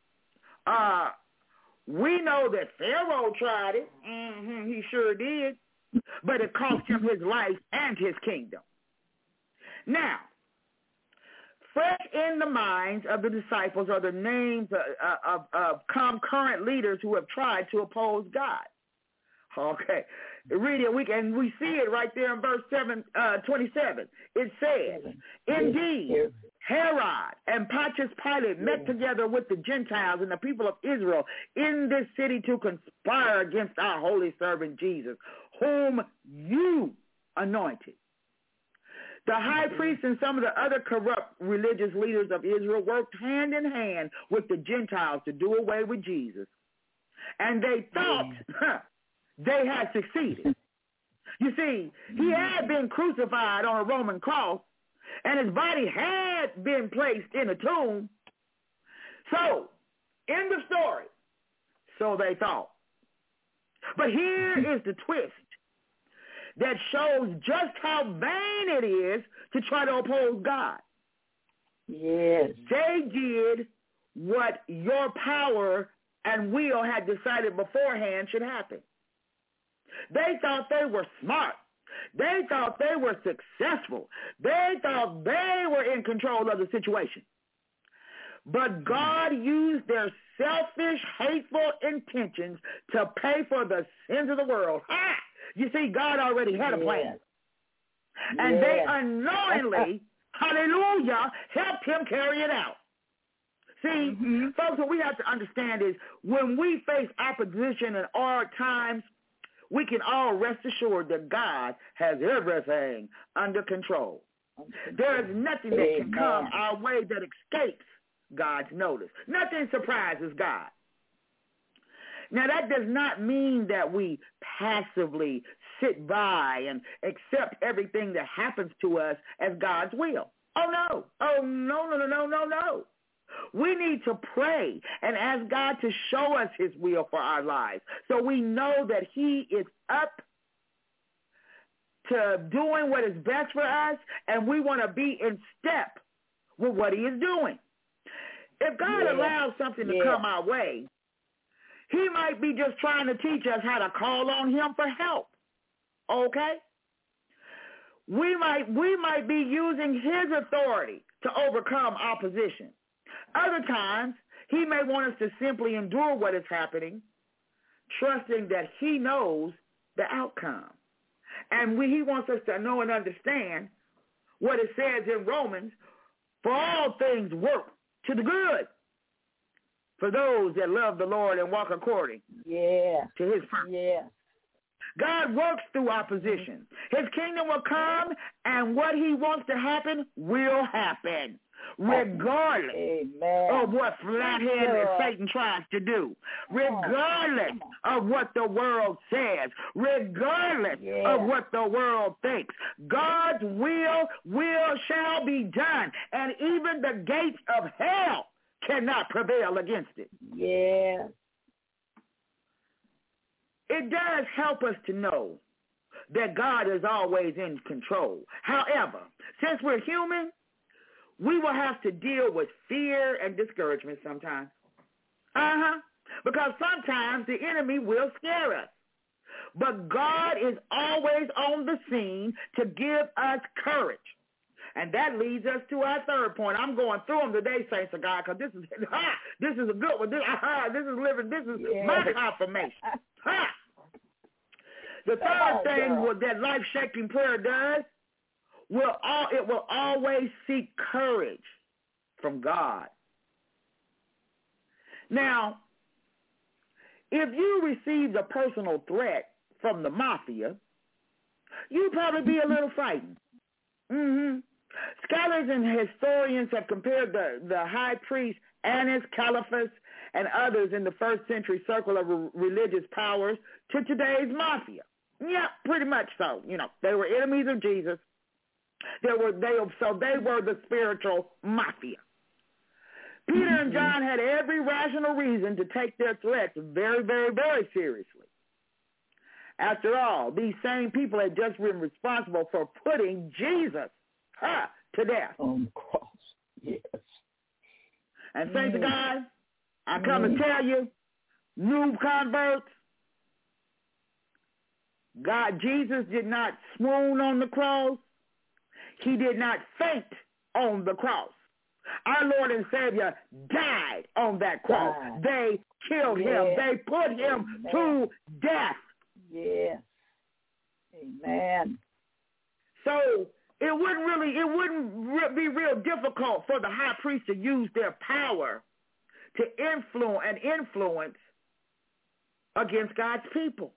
Uh, we know that Pharaoh tried it. Mm-hmm, he sure did. But it cost him his life and his kingdom. Now, fresh in the minds of the disciples are the names of, of, of concurrent leaders who have tried to oppose God. Okay. Read it, we can, we see it right there in verse seven, uh, twenty-seven. It says, indeed, Herod and Pontius Pilate met together with the Gentiles and the people of Israel in this city to conspire against our holy servant Jesus, whom you anointed. The high priest and some of the other corrupt religious leaders of Israel worked hand in hand with the Gentiles to do away with Jesus. And they thought huh, they had succeeded. You see, he had been crucified on a Roman cross, and his body had been placed in a tomb. So, end of story. So they thought. But here is the twist that shows just how vain it is to try to oppose God. Yes. They did what your power and will had decided beforehand should happen. They thought they were smart. They thought they were successful. They thought they were in control of the situation. But God used their selfish, hateful intentions to pay for the sins of the world. Ha! You see, God already had a plan. Yes. And yes. they unknowingly, hallelujah, helped him carry it out. See, mm-hmm. folks, what we have to understand is when we face opposition in hard times, we can all rest assured that God has everything under control. There is nothing that can come our way that escapes God's notice. Nothing surprises God. Now, that does not mean that we passively sit by and accept everything that happens to us as God's will. Oh, no. Oh, no, no, no, no, no, no. We need to pray and ask God to show us his will for our lives so we know that he is up to doing what is best for us, and we want to be in step with what he is doing. If God yeah. allows something to yeah. come our way, he might be just trying to teach us how to call on him for help. Okay? We might we might be using his authority to overcome opposition. Other times, he may want us to simply endure what is happening, trusting that he knows the outcome. And we, he wants us to know and understand what it says in Romans, for all things work to the good for those that love the Lord and walk according yeah. to his purpose. Yeah. God works through opposition. His kingdom will come, and what he wants to happen will happen. regardless Amen. of what flathead Satan tries to do, regardless of what the world says, regardless yeah. of what the world thinks. God's will, will shall be done, and even the gates of hell cannot prevail against it. Yeah. It does help us to know that God is always in control. However, since we're human, we will have to deal with fear and discouragement sometimes. Uh-huh. Because sometimes the enemy will scare us. But God is always on the scene to give us courage. And that leads us to our third point. I'm going through them today, saints of God, because this is ha, this is a good one. This, ah, this is living. This is yeah. my confirmation. Ha. The third oh, thing girl. that life-shaking prayer does, will all, it will always seek courage from God. Now, if you received a personal threat from the mafia, you'd probably be a little frightened. Mm-hmm. Scholars and historians have compared the, the high priest Annas, Caiaphas, and others in the first century circle of re- religious powers to today's mafia. Yeah, pretty much so. You know, they were enemies of Jesus. They were they so they were the spiritual mafia. Peter mm-hmm. and John had every rational reason to take their threats very, very, very seriously. After all, these same people had just been responsible for putting Jesus huh, to death. On the cross, yes. And saints of God, I come mm. to tell you, new converts, God, Jesus did not swoon on the cross. He did not faint on the cross. Our Lord and Savior died on that cross. Died. They killed yeah. him. They put him Amen. to death. Yes. Amen. So it wouldn't really, it wouldn't re- be real difficult for the high priest to use their power to influence and influence against God's people.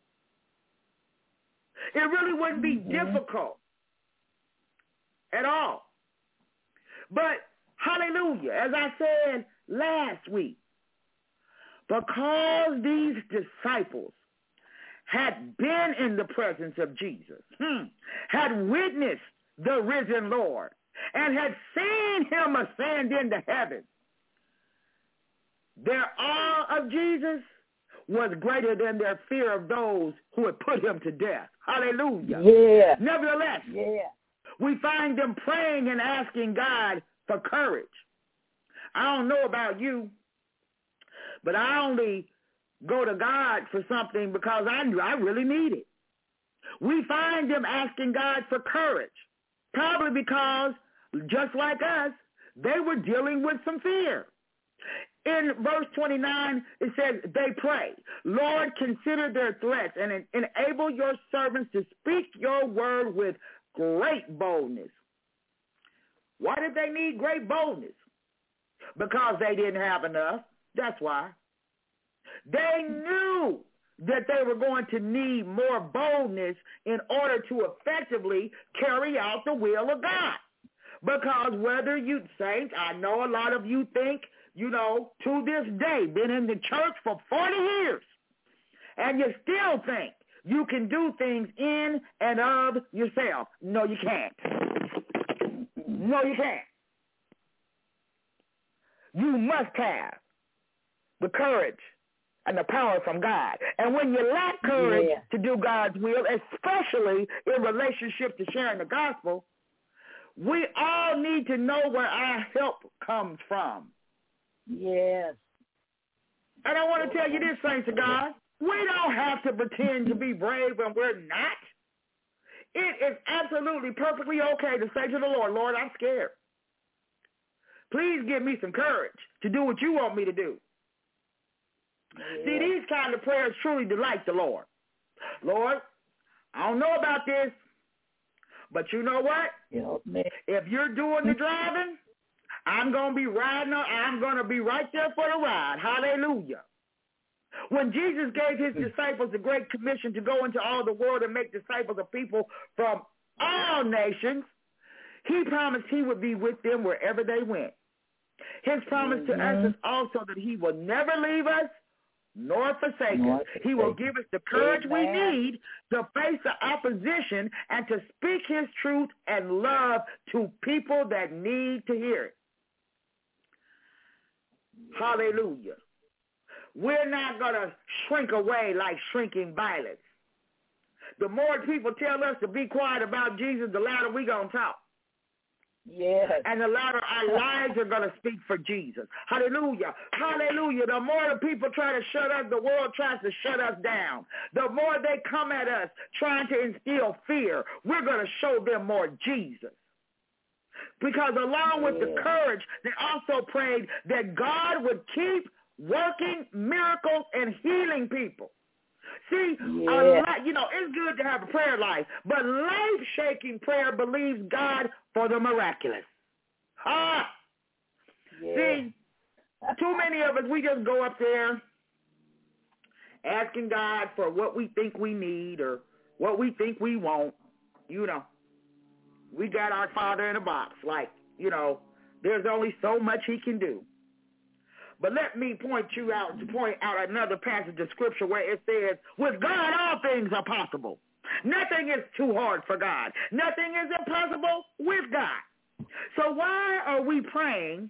It really wouldn't be mm-hmm. difficult at all. But hallelujah, as I said last week, because these disciples had been in the presence of Jesus, hmm, had witnessed the risen Lord, and had seen him ascend into heaven, their awe of Jesus was greater than their fear of those who had put him to death. Hallelujah. Yeah. Nevertheless, yeah. we find them praying and asking God for courage. I don't know about you, but I only go to God for something because I I really need it. We find them asking God for courage, probably because, just like us, they were dealing with some fear. In verse twenty-nine, it says, they pray, Lord, consider their threats and enable your servants to speak your word with great boldness. Why did they need great boldness? Because they didn't have enough. That's why. They knew that they were going to need more boldness in order to effectively carry out the will of God. Because whether you, saints, I know a lot of you think, you know, to this day, been in the church for forty years, and you still think you can do things in and of yourself. No, you can't. No, you can't. You must have the courage and the power from God. And when you lack courage yeah. to do God's will, especially in relationship to sharing the gospel, we all need to know where our help comes from. Yes. And I want to tell you this, saints of God, we don't have to pretend to be brave when we're not. It is absolutely perfectly okay to say to the Lord, Lord, I'm scared. Please give me some courage to do what you want me to do. Yeah. See, these kind of prayers truly delight the Lord. Lord, I don't know about this, but you know what? Yeah, if you're doing the driving, I'm going to be riding, I'm going to be right there for the ride. Hallelujah. When Jesus gave his disciples the great commission to go into all the world and make disciples of people from all nations, he promised he would be with them wherever they went. His promise mm-hmm. to us is also that he will never leave us nor forsake nor us. He will give us the courage Amen. we need to face the opposition and to speak his truth and love to people that need to hear it. Hallelujah. We're not going to shrink away like shrinking violets. The more people tell us to be quiet about Jesus, the louder we're going to talk. Yes. And the louder our lives are going to speak for Jesus. Hallelujah. Hallelujah. The more the people try to shut us, the world tries to shut us down. The more they come at us trying to instill fear, we're going to show them more Jesus. Because along with the courage, they also prayed that God would keep working miracles and healing people. See, yeah. a lot, you know, it's good to have a prayer life, but life-shaking prayer believes God for the miraculous. Ah! Yeah. See, too many of us, we just go up there asking God for what we think we need or what we think we want. You know, we got our Father in a box. Like, you know, there's only so much he can do. But let me point you out to point out another passage of Scripture where it says, with God all things are possible. Nothing is too hard for God. Nothing is impossible with God. So why are we praying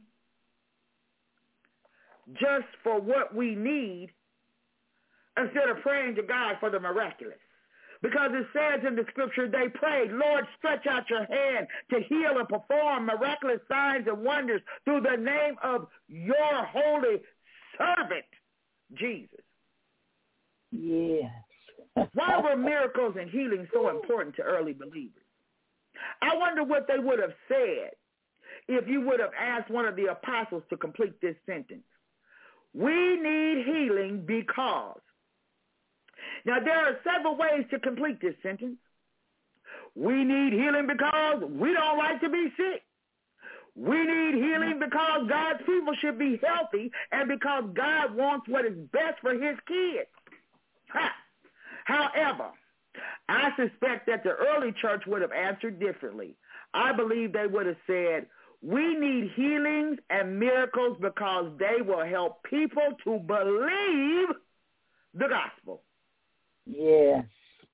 just for what we need instead of praying to God for the miraculous? Because it says in the Scripture, they prayed, Lord, stretch out your hand to heal and perform miraculous signs and wonders through the name of your holy servant, Jesus. Yes. Why were miracles and healing so important to early believers? I wonder what they would have said if you would have asked one of the apostles to complete this sentence. We need healing because. Now, there are several ways to complete this sentence. We need healing because we don't like to be sick. We need healing because God's people should be healthy and because God wants what is best for his kids. Ha. However, I suspect that the early church would have answered differently. I believe they would have said, we need healings and miracles because they will help people to believe the gospel. Yes.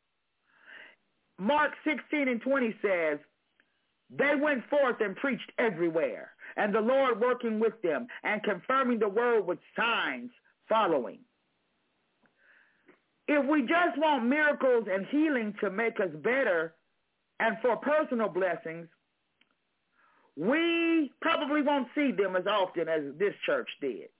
Mark sixteen and twenty says, they went forth and preached everywhere, and the Lord working with them and confirming the word with signs following. If we just want miracles and healing to make us better and for personal blessings, we probably won't see them as often as this church did.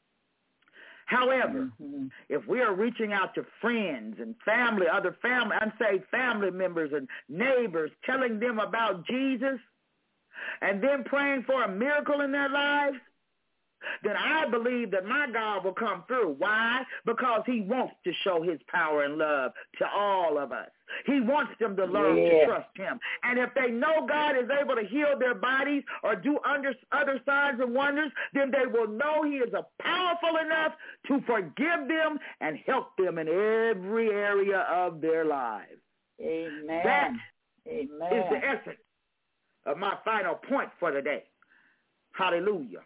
However, mm-hmm. if we are reaching out to friends and family, other family, unsaved family members and neighbors, telling them about Jesus, and then praying for a miracle in their lives, then I believe that my God will come through. Why? Because he wants to show his power and love to all of us. He wants them to learn yeah. to trust him. And if they know God is able to heal their bodies or do under, other signs and wonders, then they will know he is a powerful enough to forgive them and help them in every area of their lives. Amen. That Amen. is the essence of my final point for today. Hallelujah.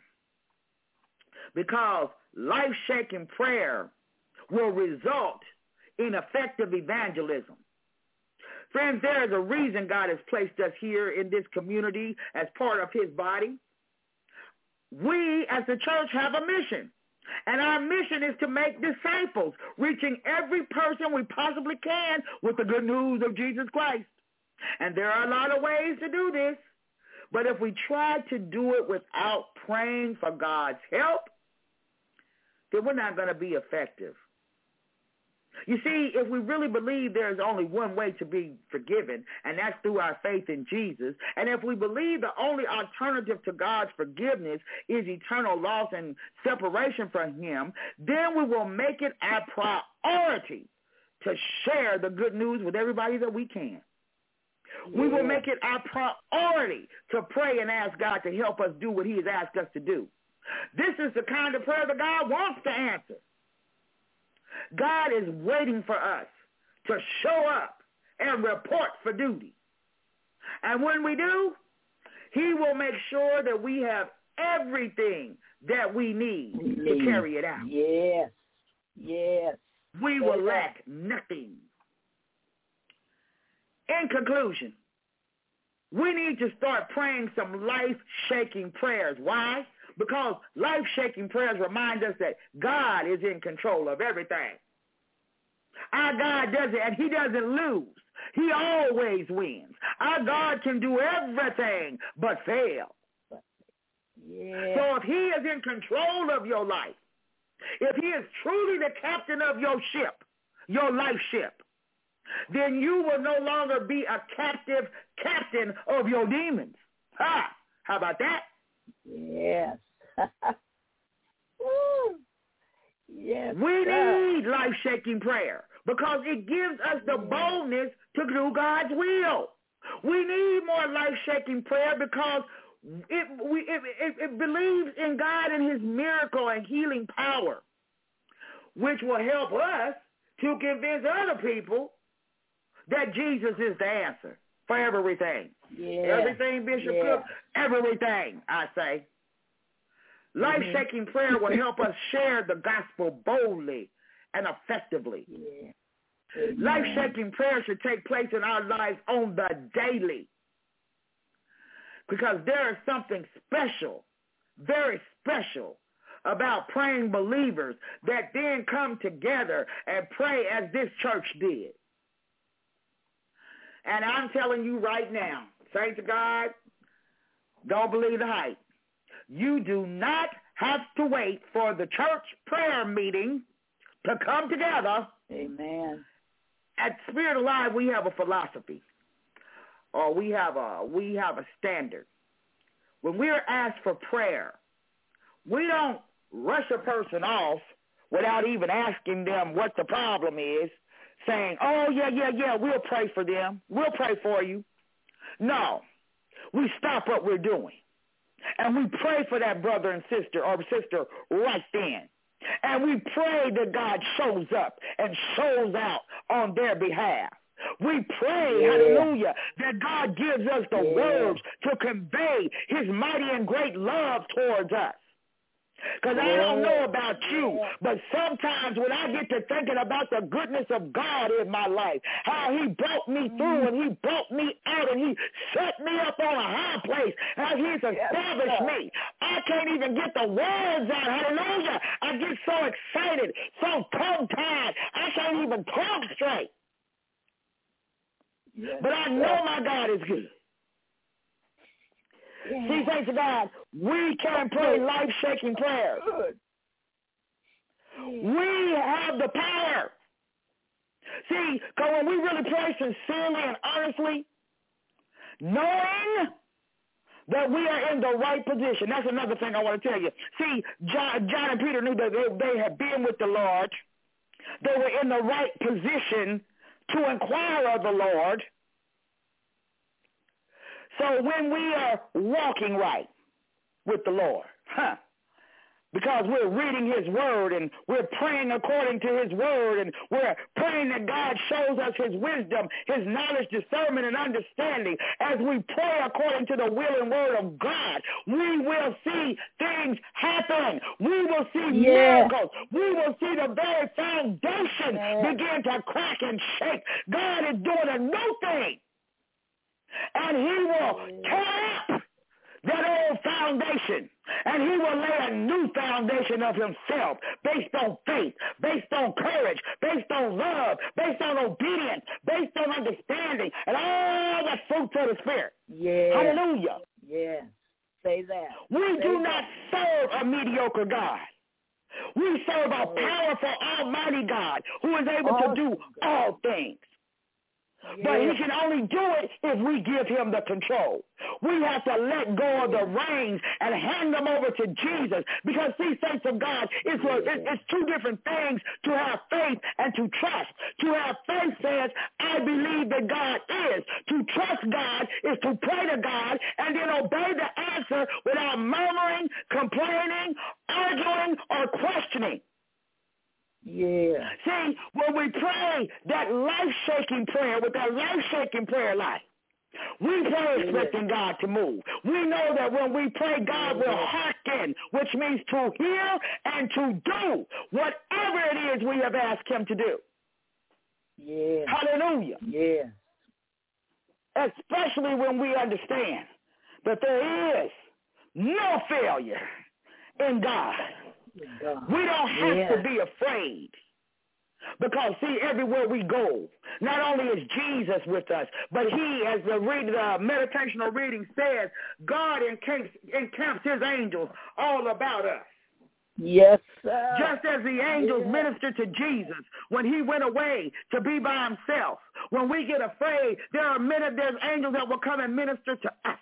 Because life-shaking prayer will result in effective evangelism. Friends, there is a reason God has placed us here in this community as part of his body. We, as the church, have a mission. And our mission is to make disciples, reaching every person we possibly can with the good news of Jesus Christ. And there are a lot of ways to do this. But if we try to do it without praying for God's help, then we're not going to be effective. You see, if we really believe there is only one way to be forgiven, and that's through our faith in Jesus, and if we believe the only alternative to God's forgiveness is eternal loss and separation from him, then we will make it our priority to share the good news with everybody that we can. Yeah. We will make it our priority to pray and ask God to help us do what he has asked us to do. This is the kind of prayer that God wants to answer. God is waiting for us to show up and report for duty. And when we do, he will make sure that we have everything that we need We to need. carry it out. Yes. Yes. We Say will that. lack nothing. In conclusion, we need to start praying some life-shaking prayers. Why? Because life-shaking prayers remind us that God is in control of everything. Our God doesn't, and he doesn't lose. He always wins. Our God can do everything but fail. Yes. So if he is in control of your life, if he is truly the captain of your ship, your life ship, then you will no longer be a captive captain of your demons. Ha! How about that? Yes. Woo. Yes. We sir. need life-shaking prayer because it gives us the boldness to do God's will. We need more life-shaking prayer because it, we, it, it, it believes in God and his miracle and healing power, which will help us to convince other people that Jesus is the answer for everything. Yeah. Everything, Bishop yeah. Cook, everything, I say. Life-shaking mm-hmm. prayer will help us share the gospel boldly and effectively. Yeah. Life-shaking prayer should take place in our lives on the daily because there is something special, very special, about praying believers that then come together and pray as this church did. And I'm telling you right now, saints of God, don't believe the hype. You do not have to wait for the church prayer meeting to come together. Amen. At Spirit Alive, we have a philosophy, or we have a we have a standard. When we're asked for prayer, we don't rush a person off without even asking them what the problem is, saying, oh, yeah, yeah, yeah, we'll pray for them. We'll pray for you. No, we stop what we're doing, and we pray for that brother and sister or sister right then. And we pray that God shows up and shows out on their behalf. We pray, yeah. hallelujah, that God gives us the yeah. words to convey his mighty and great love towards us. Because I don't know about you, but sometimes when I get to thinking about the goodness of God in my life, how he brought me through and he brought me out and he set me up on a high place, how he's established yes, me, I can't even get the words out, hallelujah. I get so excited, so tongue-tied, I can't even talk straight. Yes, but I know my God is good. Yeah. See, thanks to God, we can pray life-shaking prayers. We have the power. See, because when we really pray sincerely and honestly, knowing that we are in the right position, that's another thing I want to tell you. See, John, John and Peter knew that they, they had been with the Lord. They were in the right position to inquire of the Lord. So when we are walking right with the Lord, huh, because we're reading his word and we're praying according to his word and we're praying that God shows us his wisdom, his knowledge, discernment, and understanding. As we pray according to the will and word of God, we will see things happen. We will see yeah. miracles. We will see the very foundation yeah. begin to crack and shake. God is doing a new thing. And he will tear up that old foundation, and he will lay a new foundation of himself based on faith, based on courage, based on love, based on obedience, based on understanding, and all the fruits of the Spirit. Yeah. Hallelujah. Yeah. Say that. We Say do that. not serve a mediocre God. We serve a powerful, almighty God who is able awesome. to do all things. Yeah. But he can only do it if we give him the control. We have to let go of the reins and hand them over to Jesus. Because, see, saints of God, it's, a, it's two different things to have faith and to trust. To have faith says, I believe that God is. To trust God is to pray to God and then obey the answer without murmuring, complaining, arguing, or questioning. Yeah. See, when we pray that life-shaking prayer with that life-shaking prayer life, We pray expecting God to move. We know that when we pray, God will hearken, which means to hear and to do whatever it is we have asked him to do. Yeah. Hallelujah. Yeah. Especially when we understand that there is no failure in God. God. We don't have yeah. to be afraid. Because, see, everywhere we go, not only is Jesus with us, but he, as the, read, the meditational reading says, God encamps, encamps his angels all about us. Yes, sir. Just as the angels yeah. ministered to Jesus when he went away to be by himself. When we get afraid, there are many, there's angels that will come and minister to us.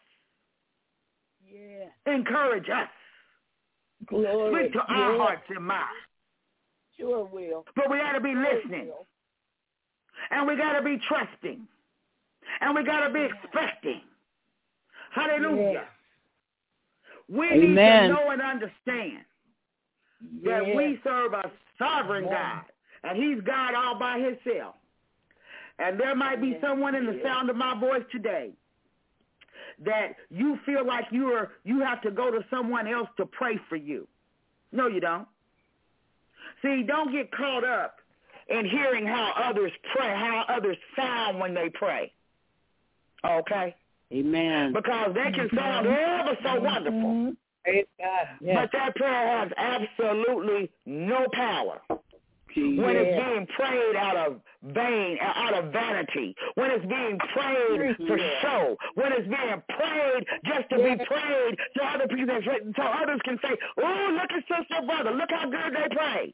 Yeah. Encourage us. Glory. Speak to our yeah. hearts and minds. Sure will. But we got to be listening. Sure and we got to be trusting. And we got to be expecting. Hallelujah. Yeah. We Amen. need to know and understand yeah. that we serve a sovereign yeah. God. And he's God all by himself. And there might be yeah. someone in the yeah. sound of my voice today that you feel like you are you have to go to someone else to pray for you. No, you don't. See, don't get caught up in hearing how others pray, how others sound when they pray. Okay? Amen. Because they can sound ever so wonderful. Praise God. Yes. But that prayer has absolutely no power. Jesus. When it's being prayed out of vain, out of vanity, when it's being prayed for show, when it's being prayed just to be prayed to other people, so others can say, "Oh, look at sister, brother, look how good they pray."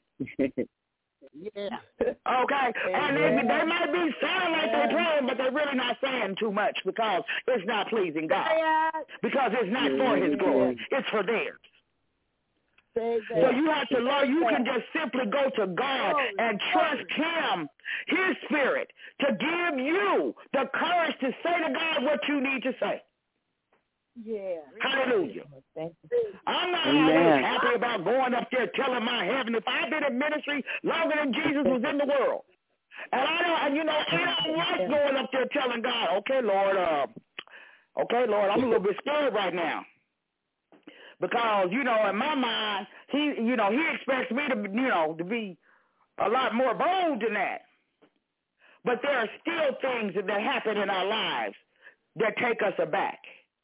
yeah. Okay, and they, they might be sounding like they're praying, but they're really not saying too much because it's not pleasing God, because it's not for His glory, it's for theirs. So you have to learn, you can just simply go to God and trust Him, His Spirit, to give you the courage to say to God what you need to say. Yeah. Hallelujah. I'm not Amen. always happy about going up there telling my heaven. If I've been in ministry longer than Jesus was in the world, and I don't, and you know, I don't like going up there telling God, okay, Lord, uh, okay, Lord, I'm a little bit scared right now. Because, you know, in my mind, he, you know, he expects me to, you know, to be a lot more bold than that. But there are still things that happen in our lives that take us aback,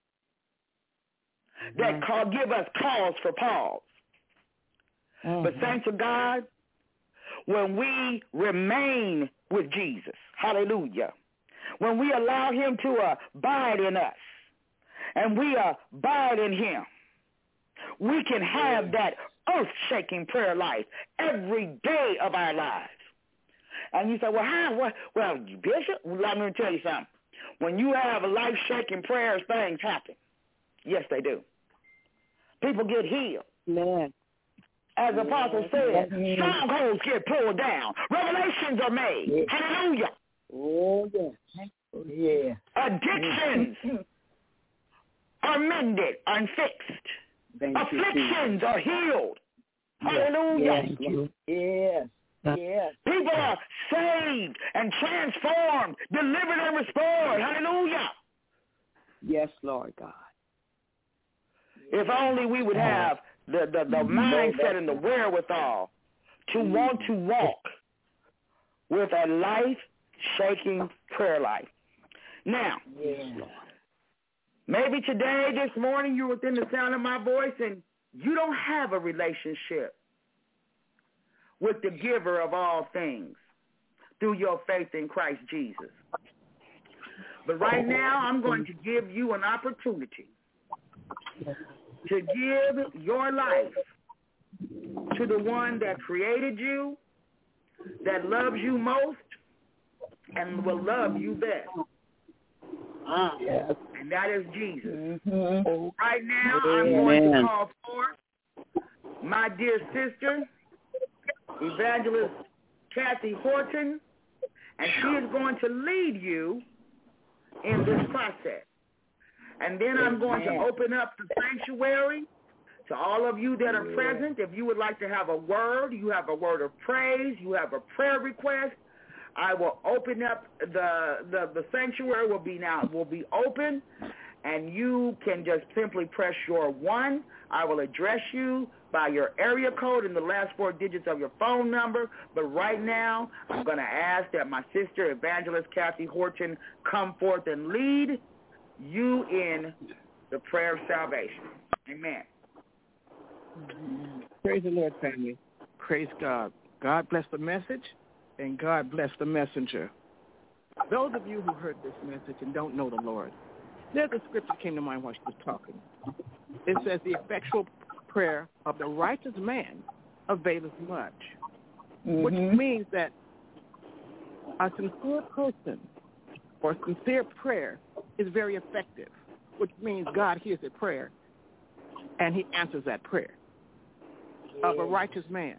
mm-hmm. that call, give us cause for pause. Mm-hmm. But thanks to God, when we remain with Jesus, hallelujah, when we allow him to abide in us, and we abide in him, we can have that earth-shaking prayer life every day of our lives. And you say, well, how? What? Well, Bishop, let me tell you something. When you have a life-shaking prayers, things happen. Yes, they do. People get healed. Man. As the apostle said, strongholds get pulled down. Revelations are made. Yeah. Hallelujah. Oh, yeah. Oh, yeah. Addictions are mended and fixed. Thank Afflictions you, are healed. Yes. Hallelujah. Yes. Yes. Yes. People are saved and transformed, delivered and restored. Hallelujah. Yes, Lord God. If only we would have the, the, the mindset and the wherewithal to want to walk with a life-shaking prayer life. Now, yes. maybe today, this morning, you're within the sound of my voice and you don't have a relationship with the giver of all things through your faith in Christ Jesus. But right now, I'm going to give you an opportunity to give your life to the one that created you, that loves you most, and will love you best. Ah, yes. And that is Jesus. Mm-hmm. Right now, I'm going to call forth my dear sister, Evangelist Kathy Horton, and she is going to lead you in this process. And then I'm going to open up the sanctuary to all of you that are present. If you would like to have a word, you have a word of praise, you have a prayer request, I will open up the the, the sanctuary will be now will be open, and you can just simply press your one. I will address you by your area code and the last four digits of your phone number. But right now, I'm going to ask that my sister, Evangelist Kathy Horton, come forth and lead you in the prayer of salvation. Amen. Praise the Lord, family. Praise God. God bless the message, and God bless the messenger. Those of you who heard this message and don't know the Lord, there's a scripture that came to mind while she was talking. It says, the effectual prayer of the righteous man availeth much, mm-hmm. which means that a sincere person or sincere prayer is very effective, which means God hears a prayer and he answers that prayer yeah. of a righteous man,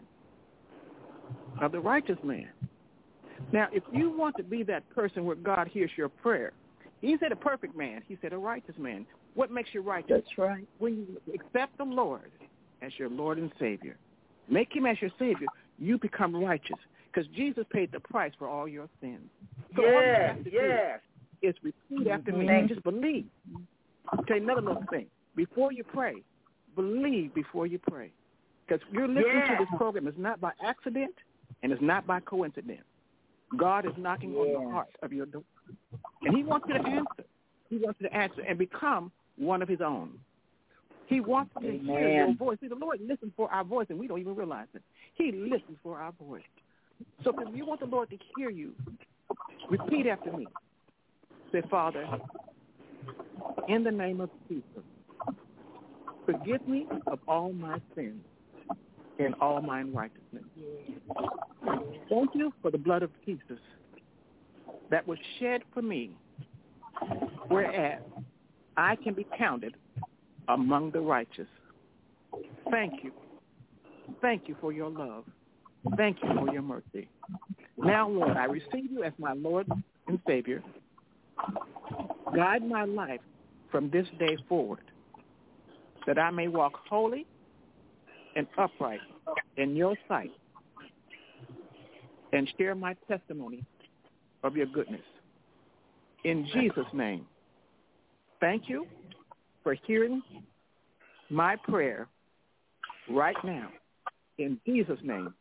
of the righteous man. Now, if you want to be that person where God hears your prayer, he said a perfect man. He said a righteous man. What makes you righteous? That's right. When you accept the Lord as your Lord and Savior, make him as your Savior, you become righteous because Jesus paid the price for all your sins. So yes, all you have to yes. do is repeat after me Thank and just believe. I'll tell you another little thing. Before you pray, believe before you pray. Because you're listening yes. to this program. It's not by accident and it's not by coincidence. God is knocking yes. on the heart of your door. And he wants you to answer. He wants you to answer and become one of his own. He wants you to Amen. hear your voice. See, the Lord listens for our voice, and we don't even realize it. He listens for our voice. So if you want the Lord to hear you, repeat after me. Say, Father, in the name of Jesus, forgive me of all my sins and all my unrighteousness. Thank you for the blood of Jesus that was shed for me, whereas I can be counted among the righteous. Thank you. Thank you for your love. Thank you for your mercy. Now, Lord, I receive you as my Lord and Savior. Guide my life from this day forward, that I may walk holy and upright in your sight and share my testimony of your goodness. In Jesus' name, thank you for hearing my prayer right now. In Jesus' name,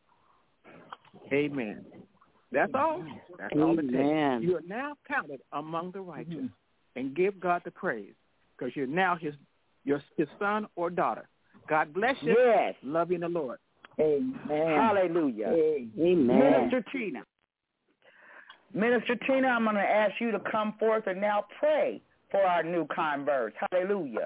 amen. That's all. That's all it takes. You are now counted among the righteous, mm-hmm. and give God the praise because you're now his, your, his son or daughter. God bless you. Yes. Love you in the Lord. Amen. Hallelujah. Amen. Minister Tina. Minister Tina, I'm going to ask you to come forth and now pray for our new converts. Hallelujah.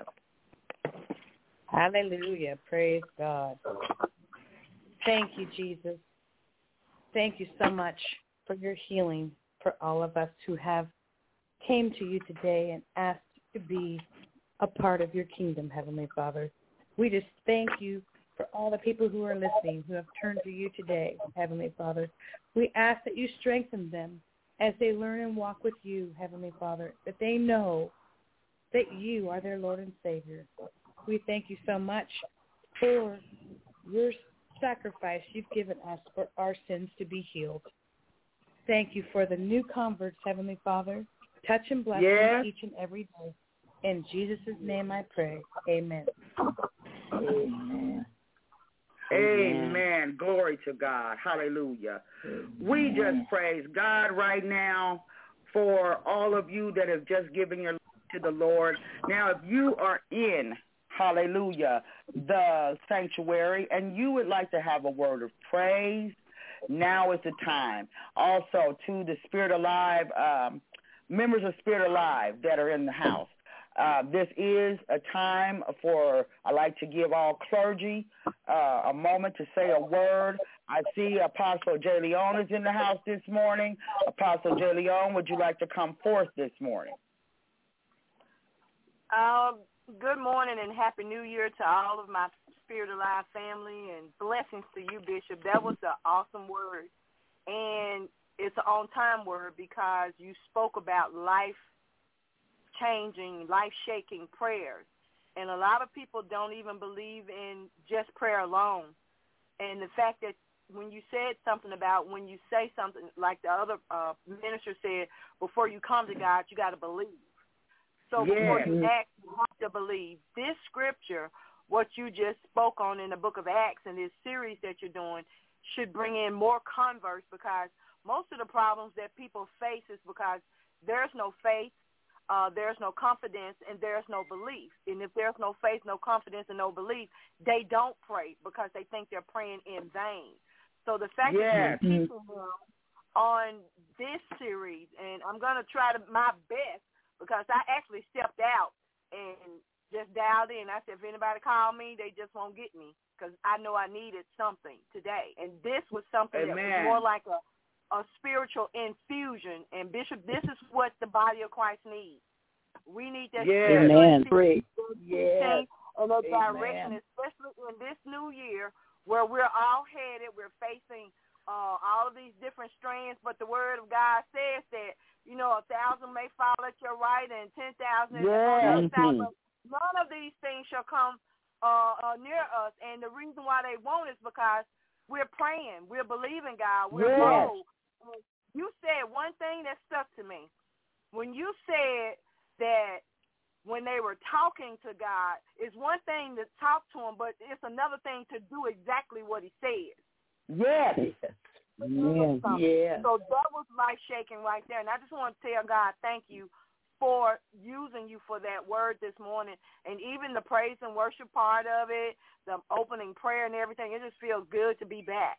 Hallelujah. Praise God. Thank you, Jesus. Thank you so much for your healing for all of us who have came to you today and asked to be a part of your kingdom, Heavenly Father. We just thank you for all the people who are listening, who have turned to you today, Heavenly Father. We ask that you strengthen them as they learn and walk with you, Heavenly Father, that they know that you are their Lord and Savior. We thank you so much for your sacrifice you've given us for our sins to be healed. Thank you for the new converts, Heavenly Father. Touch and bless yes. them each and every day. In Jesus' name I pray. Amen. Amen. Amen. Glory to God. Hallelujah. Amen. We just praise God right now for all of you that have just given your life to the Lord. Now, if you are in, hallelujah, the sanctuary and you would like to have a word of praise, now is the time. Also, to the Spirit Alive, um, members of Spirit Alive that are in the house. Uh, this is a time for, I like to give all clergy uh, a moment to say a word. I see Apostle J. Leon is in the house this morning. Apostle J. Leon, would you like to come forth this morning? Uh, good morning and Happy New Year to all of my Spirit Alive family and blessings to you, Bishop. That was an awesome word. And it's an on-time word because you spoke about life changing, life-shaking prayers. And a lot of people don't even believe in just prayer alone. And the fact that when you said something about when you say something like the other uh, minister said, before you come to God, you got to believe. So yeah. before you act, you have to believe. This scripture, what you just spoke on in the book of Acts and this series that you're doing, should bring in more converts, because most of the problems that people face is because there's no faith, uh, there's no confidence, and there's no belief. And if there's no faith, no confidence, and no belief, they don't pray because they think they're praying in vain. So the fact yes. that you're teaching them on this series, and I'm going to try to my best, because I actually stepped out and just dialed in. I said, if anybody call me, they just won't get me, because I know I needed something today. And this was something Amen. that was more like a, a spiritual infusion. And, Bishop, this is what the body of Christ needs. We need that yes. spiritual Amen. infusion yes. and that Amen. direction, especially in this new year where we're all headed. We're facing uh, all of these different strands, but the Word of God says that, you know, a thousand may fall at your right and ten thousand at yes. the other side, but none of these things shall come uh, uh, near us. And the reason why they won't is because we're praying, we're believing God, we're yes. bold. You said one thing that stuck to me. When you said that when they were talking to God, it's one thing to talk to him, but it's another thing to do exactly what he says. Yes. Yes. yes. So that was life shaking right there. And I just want to tell God, thank you for using you for that word this morning. And even the praise and worship part of it, the opening prayer and everything, it just feels good to be back.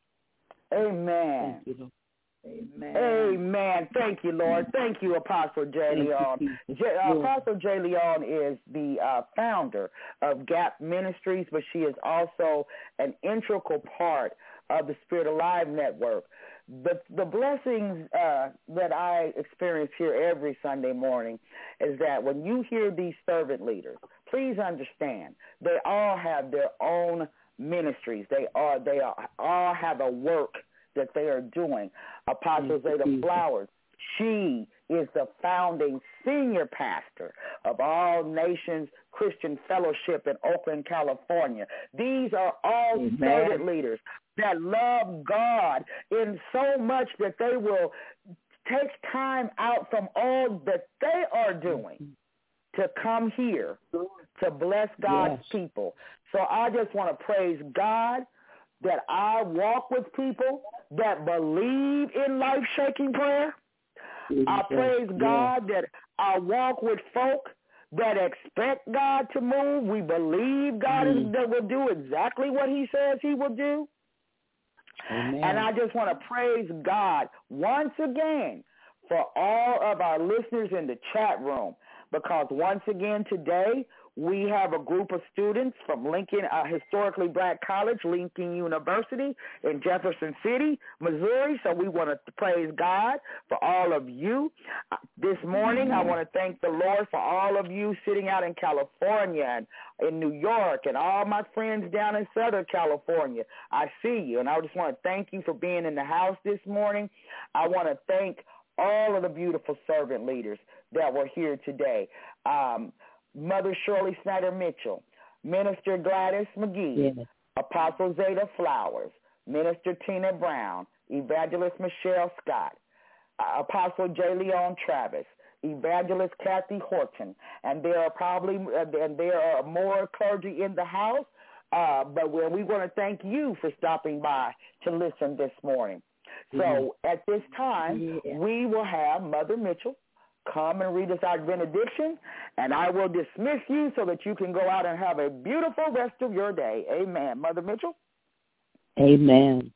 Amen. Thank you. Amen. Amen. Thank you, Lord. Thank you, Apostle J. Leon. J- uh, Apostle J. Leon is the uh, founder of Gap Ministries, but she is also an integral part of the Spirit Alive Network. The, the blessings uh, that I experience here every Sunday morning is that when you hear these servant leaders, please understand, they all have their own ministries. They are they are, all have a work that they are doing. Apostle Zeta Flowers, she is the founding senior pastor of All Nations Christian Fellowship in Oakland, California. These are all Amen. servant leaders that love God in so much that they will take time out from all that they are doing to come here to bless God's yes. people. So I just want to praise God that I walk with people that believe in life-shaking prayer. I praise God that I walk with folk that expect God to move. We believe God is, that will do exactly what he says he will do. Amen. And I just want to praise God once again for all of our listeners in the chat room, because once again today we have a group of students from Lincoln, uh, historically black college, Lincoln University in Jefferson City, Missouri. So we want to praise God for all of you. Uh, this morning, I want to thank the Lord for all of you sitting out in California and in New York and all my friends down in Southern California. I see you, and I just want to thank you for being in the house this morning. I want to thank all of the beautiful servant leaders that were here today. Um, Mother Shirley Snyder Mitchell, Minister Gladys McGee, yes. Apostle Zeta Flowers, Minister Tina Brown, Evangelist Michelle Scott, uh, Apostle J. Leon Travis, Evangelist Kathy Horton, and there are probably uh, and there are more clergy in the house, uh, but we we want to thank you for stopping by to listen this morning. So mm-hmm. at this time, yeah. we will have Mother Mitchell come and read us our benediction, and I will dismiss you so that you can go out and have a beautiful rest of your day. Amen. Mother Mitchell? Amen.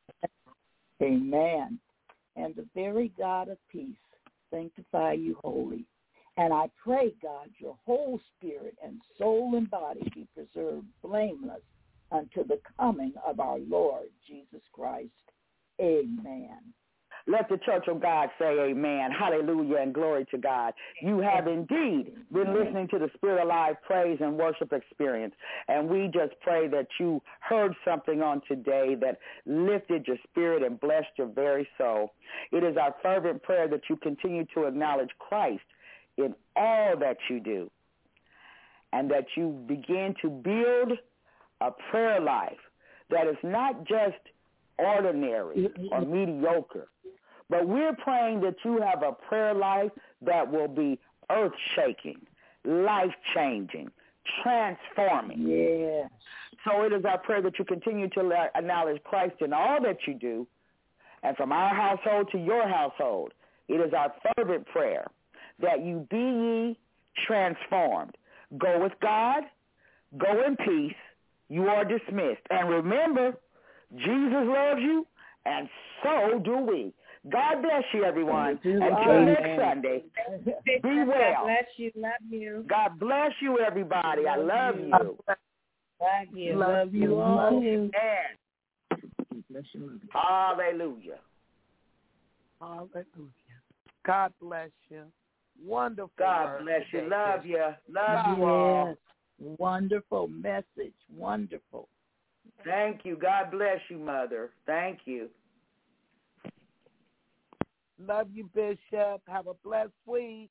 Amen. And the very God of peace sanctify you wholly. And I pray, God, your whole spirit and soul and body be preserved blameless unto the coming of our Lord Jesus Christ. Amen. Let the church of God say amen. Hallelujah and glory to God. You have indeed been listening to the Spirit Alive Praise and Worship Experience. And we just pray that you heard something on today that lifted your spirit and blessed your very soul. It is our fervent prayer that you continue to acknowledge Christ in all that you do, and that you begin to build a prayer life that is not just ordinary or mediocre. But we're praying that you have a prayer life that will be earth-shaking, life-changing, transforming. Yeah. So it is our prayer that you continue to acknowledge Christ in all that you do, and from our household to your household, it is our fervent prayer that you be ye transformed. Go with God. Go in peace. You are dismissed. And remember, Jesus loves you, and so do we. God bless you, everyone. Until next Sunday, be well. God bless you. Love you. God bless you, everybody. I love you. Love you. Love you all. And hallelujah. Hallelujah. God bless you. Wonderful. God bless you. Love you. Love you all. Yes. Wonderful message. Wonderful. Thank you. God bless you, Mother. Thank you. Love you, Bishop. Have a blessed week.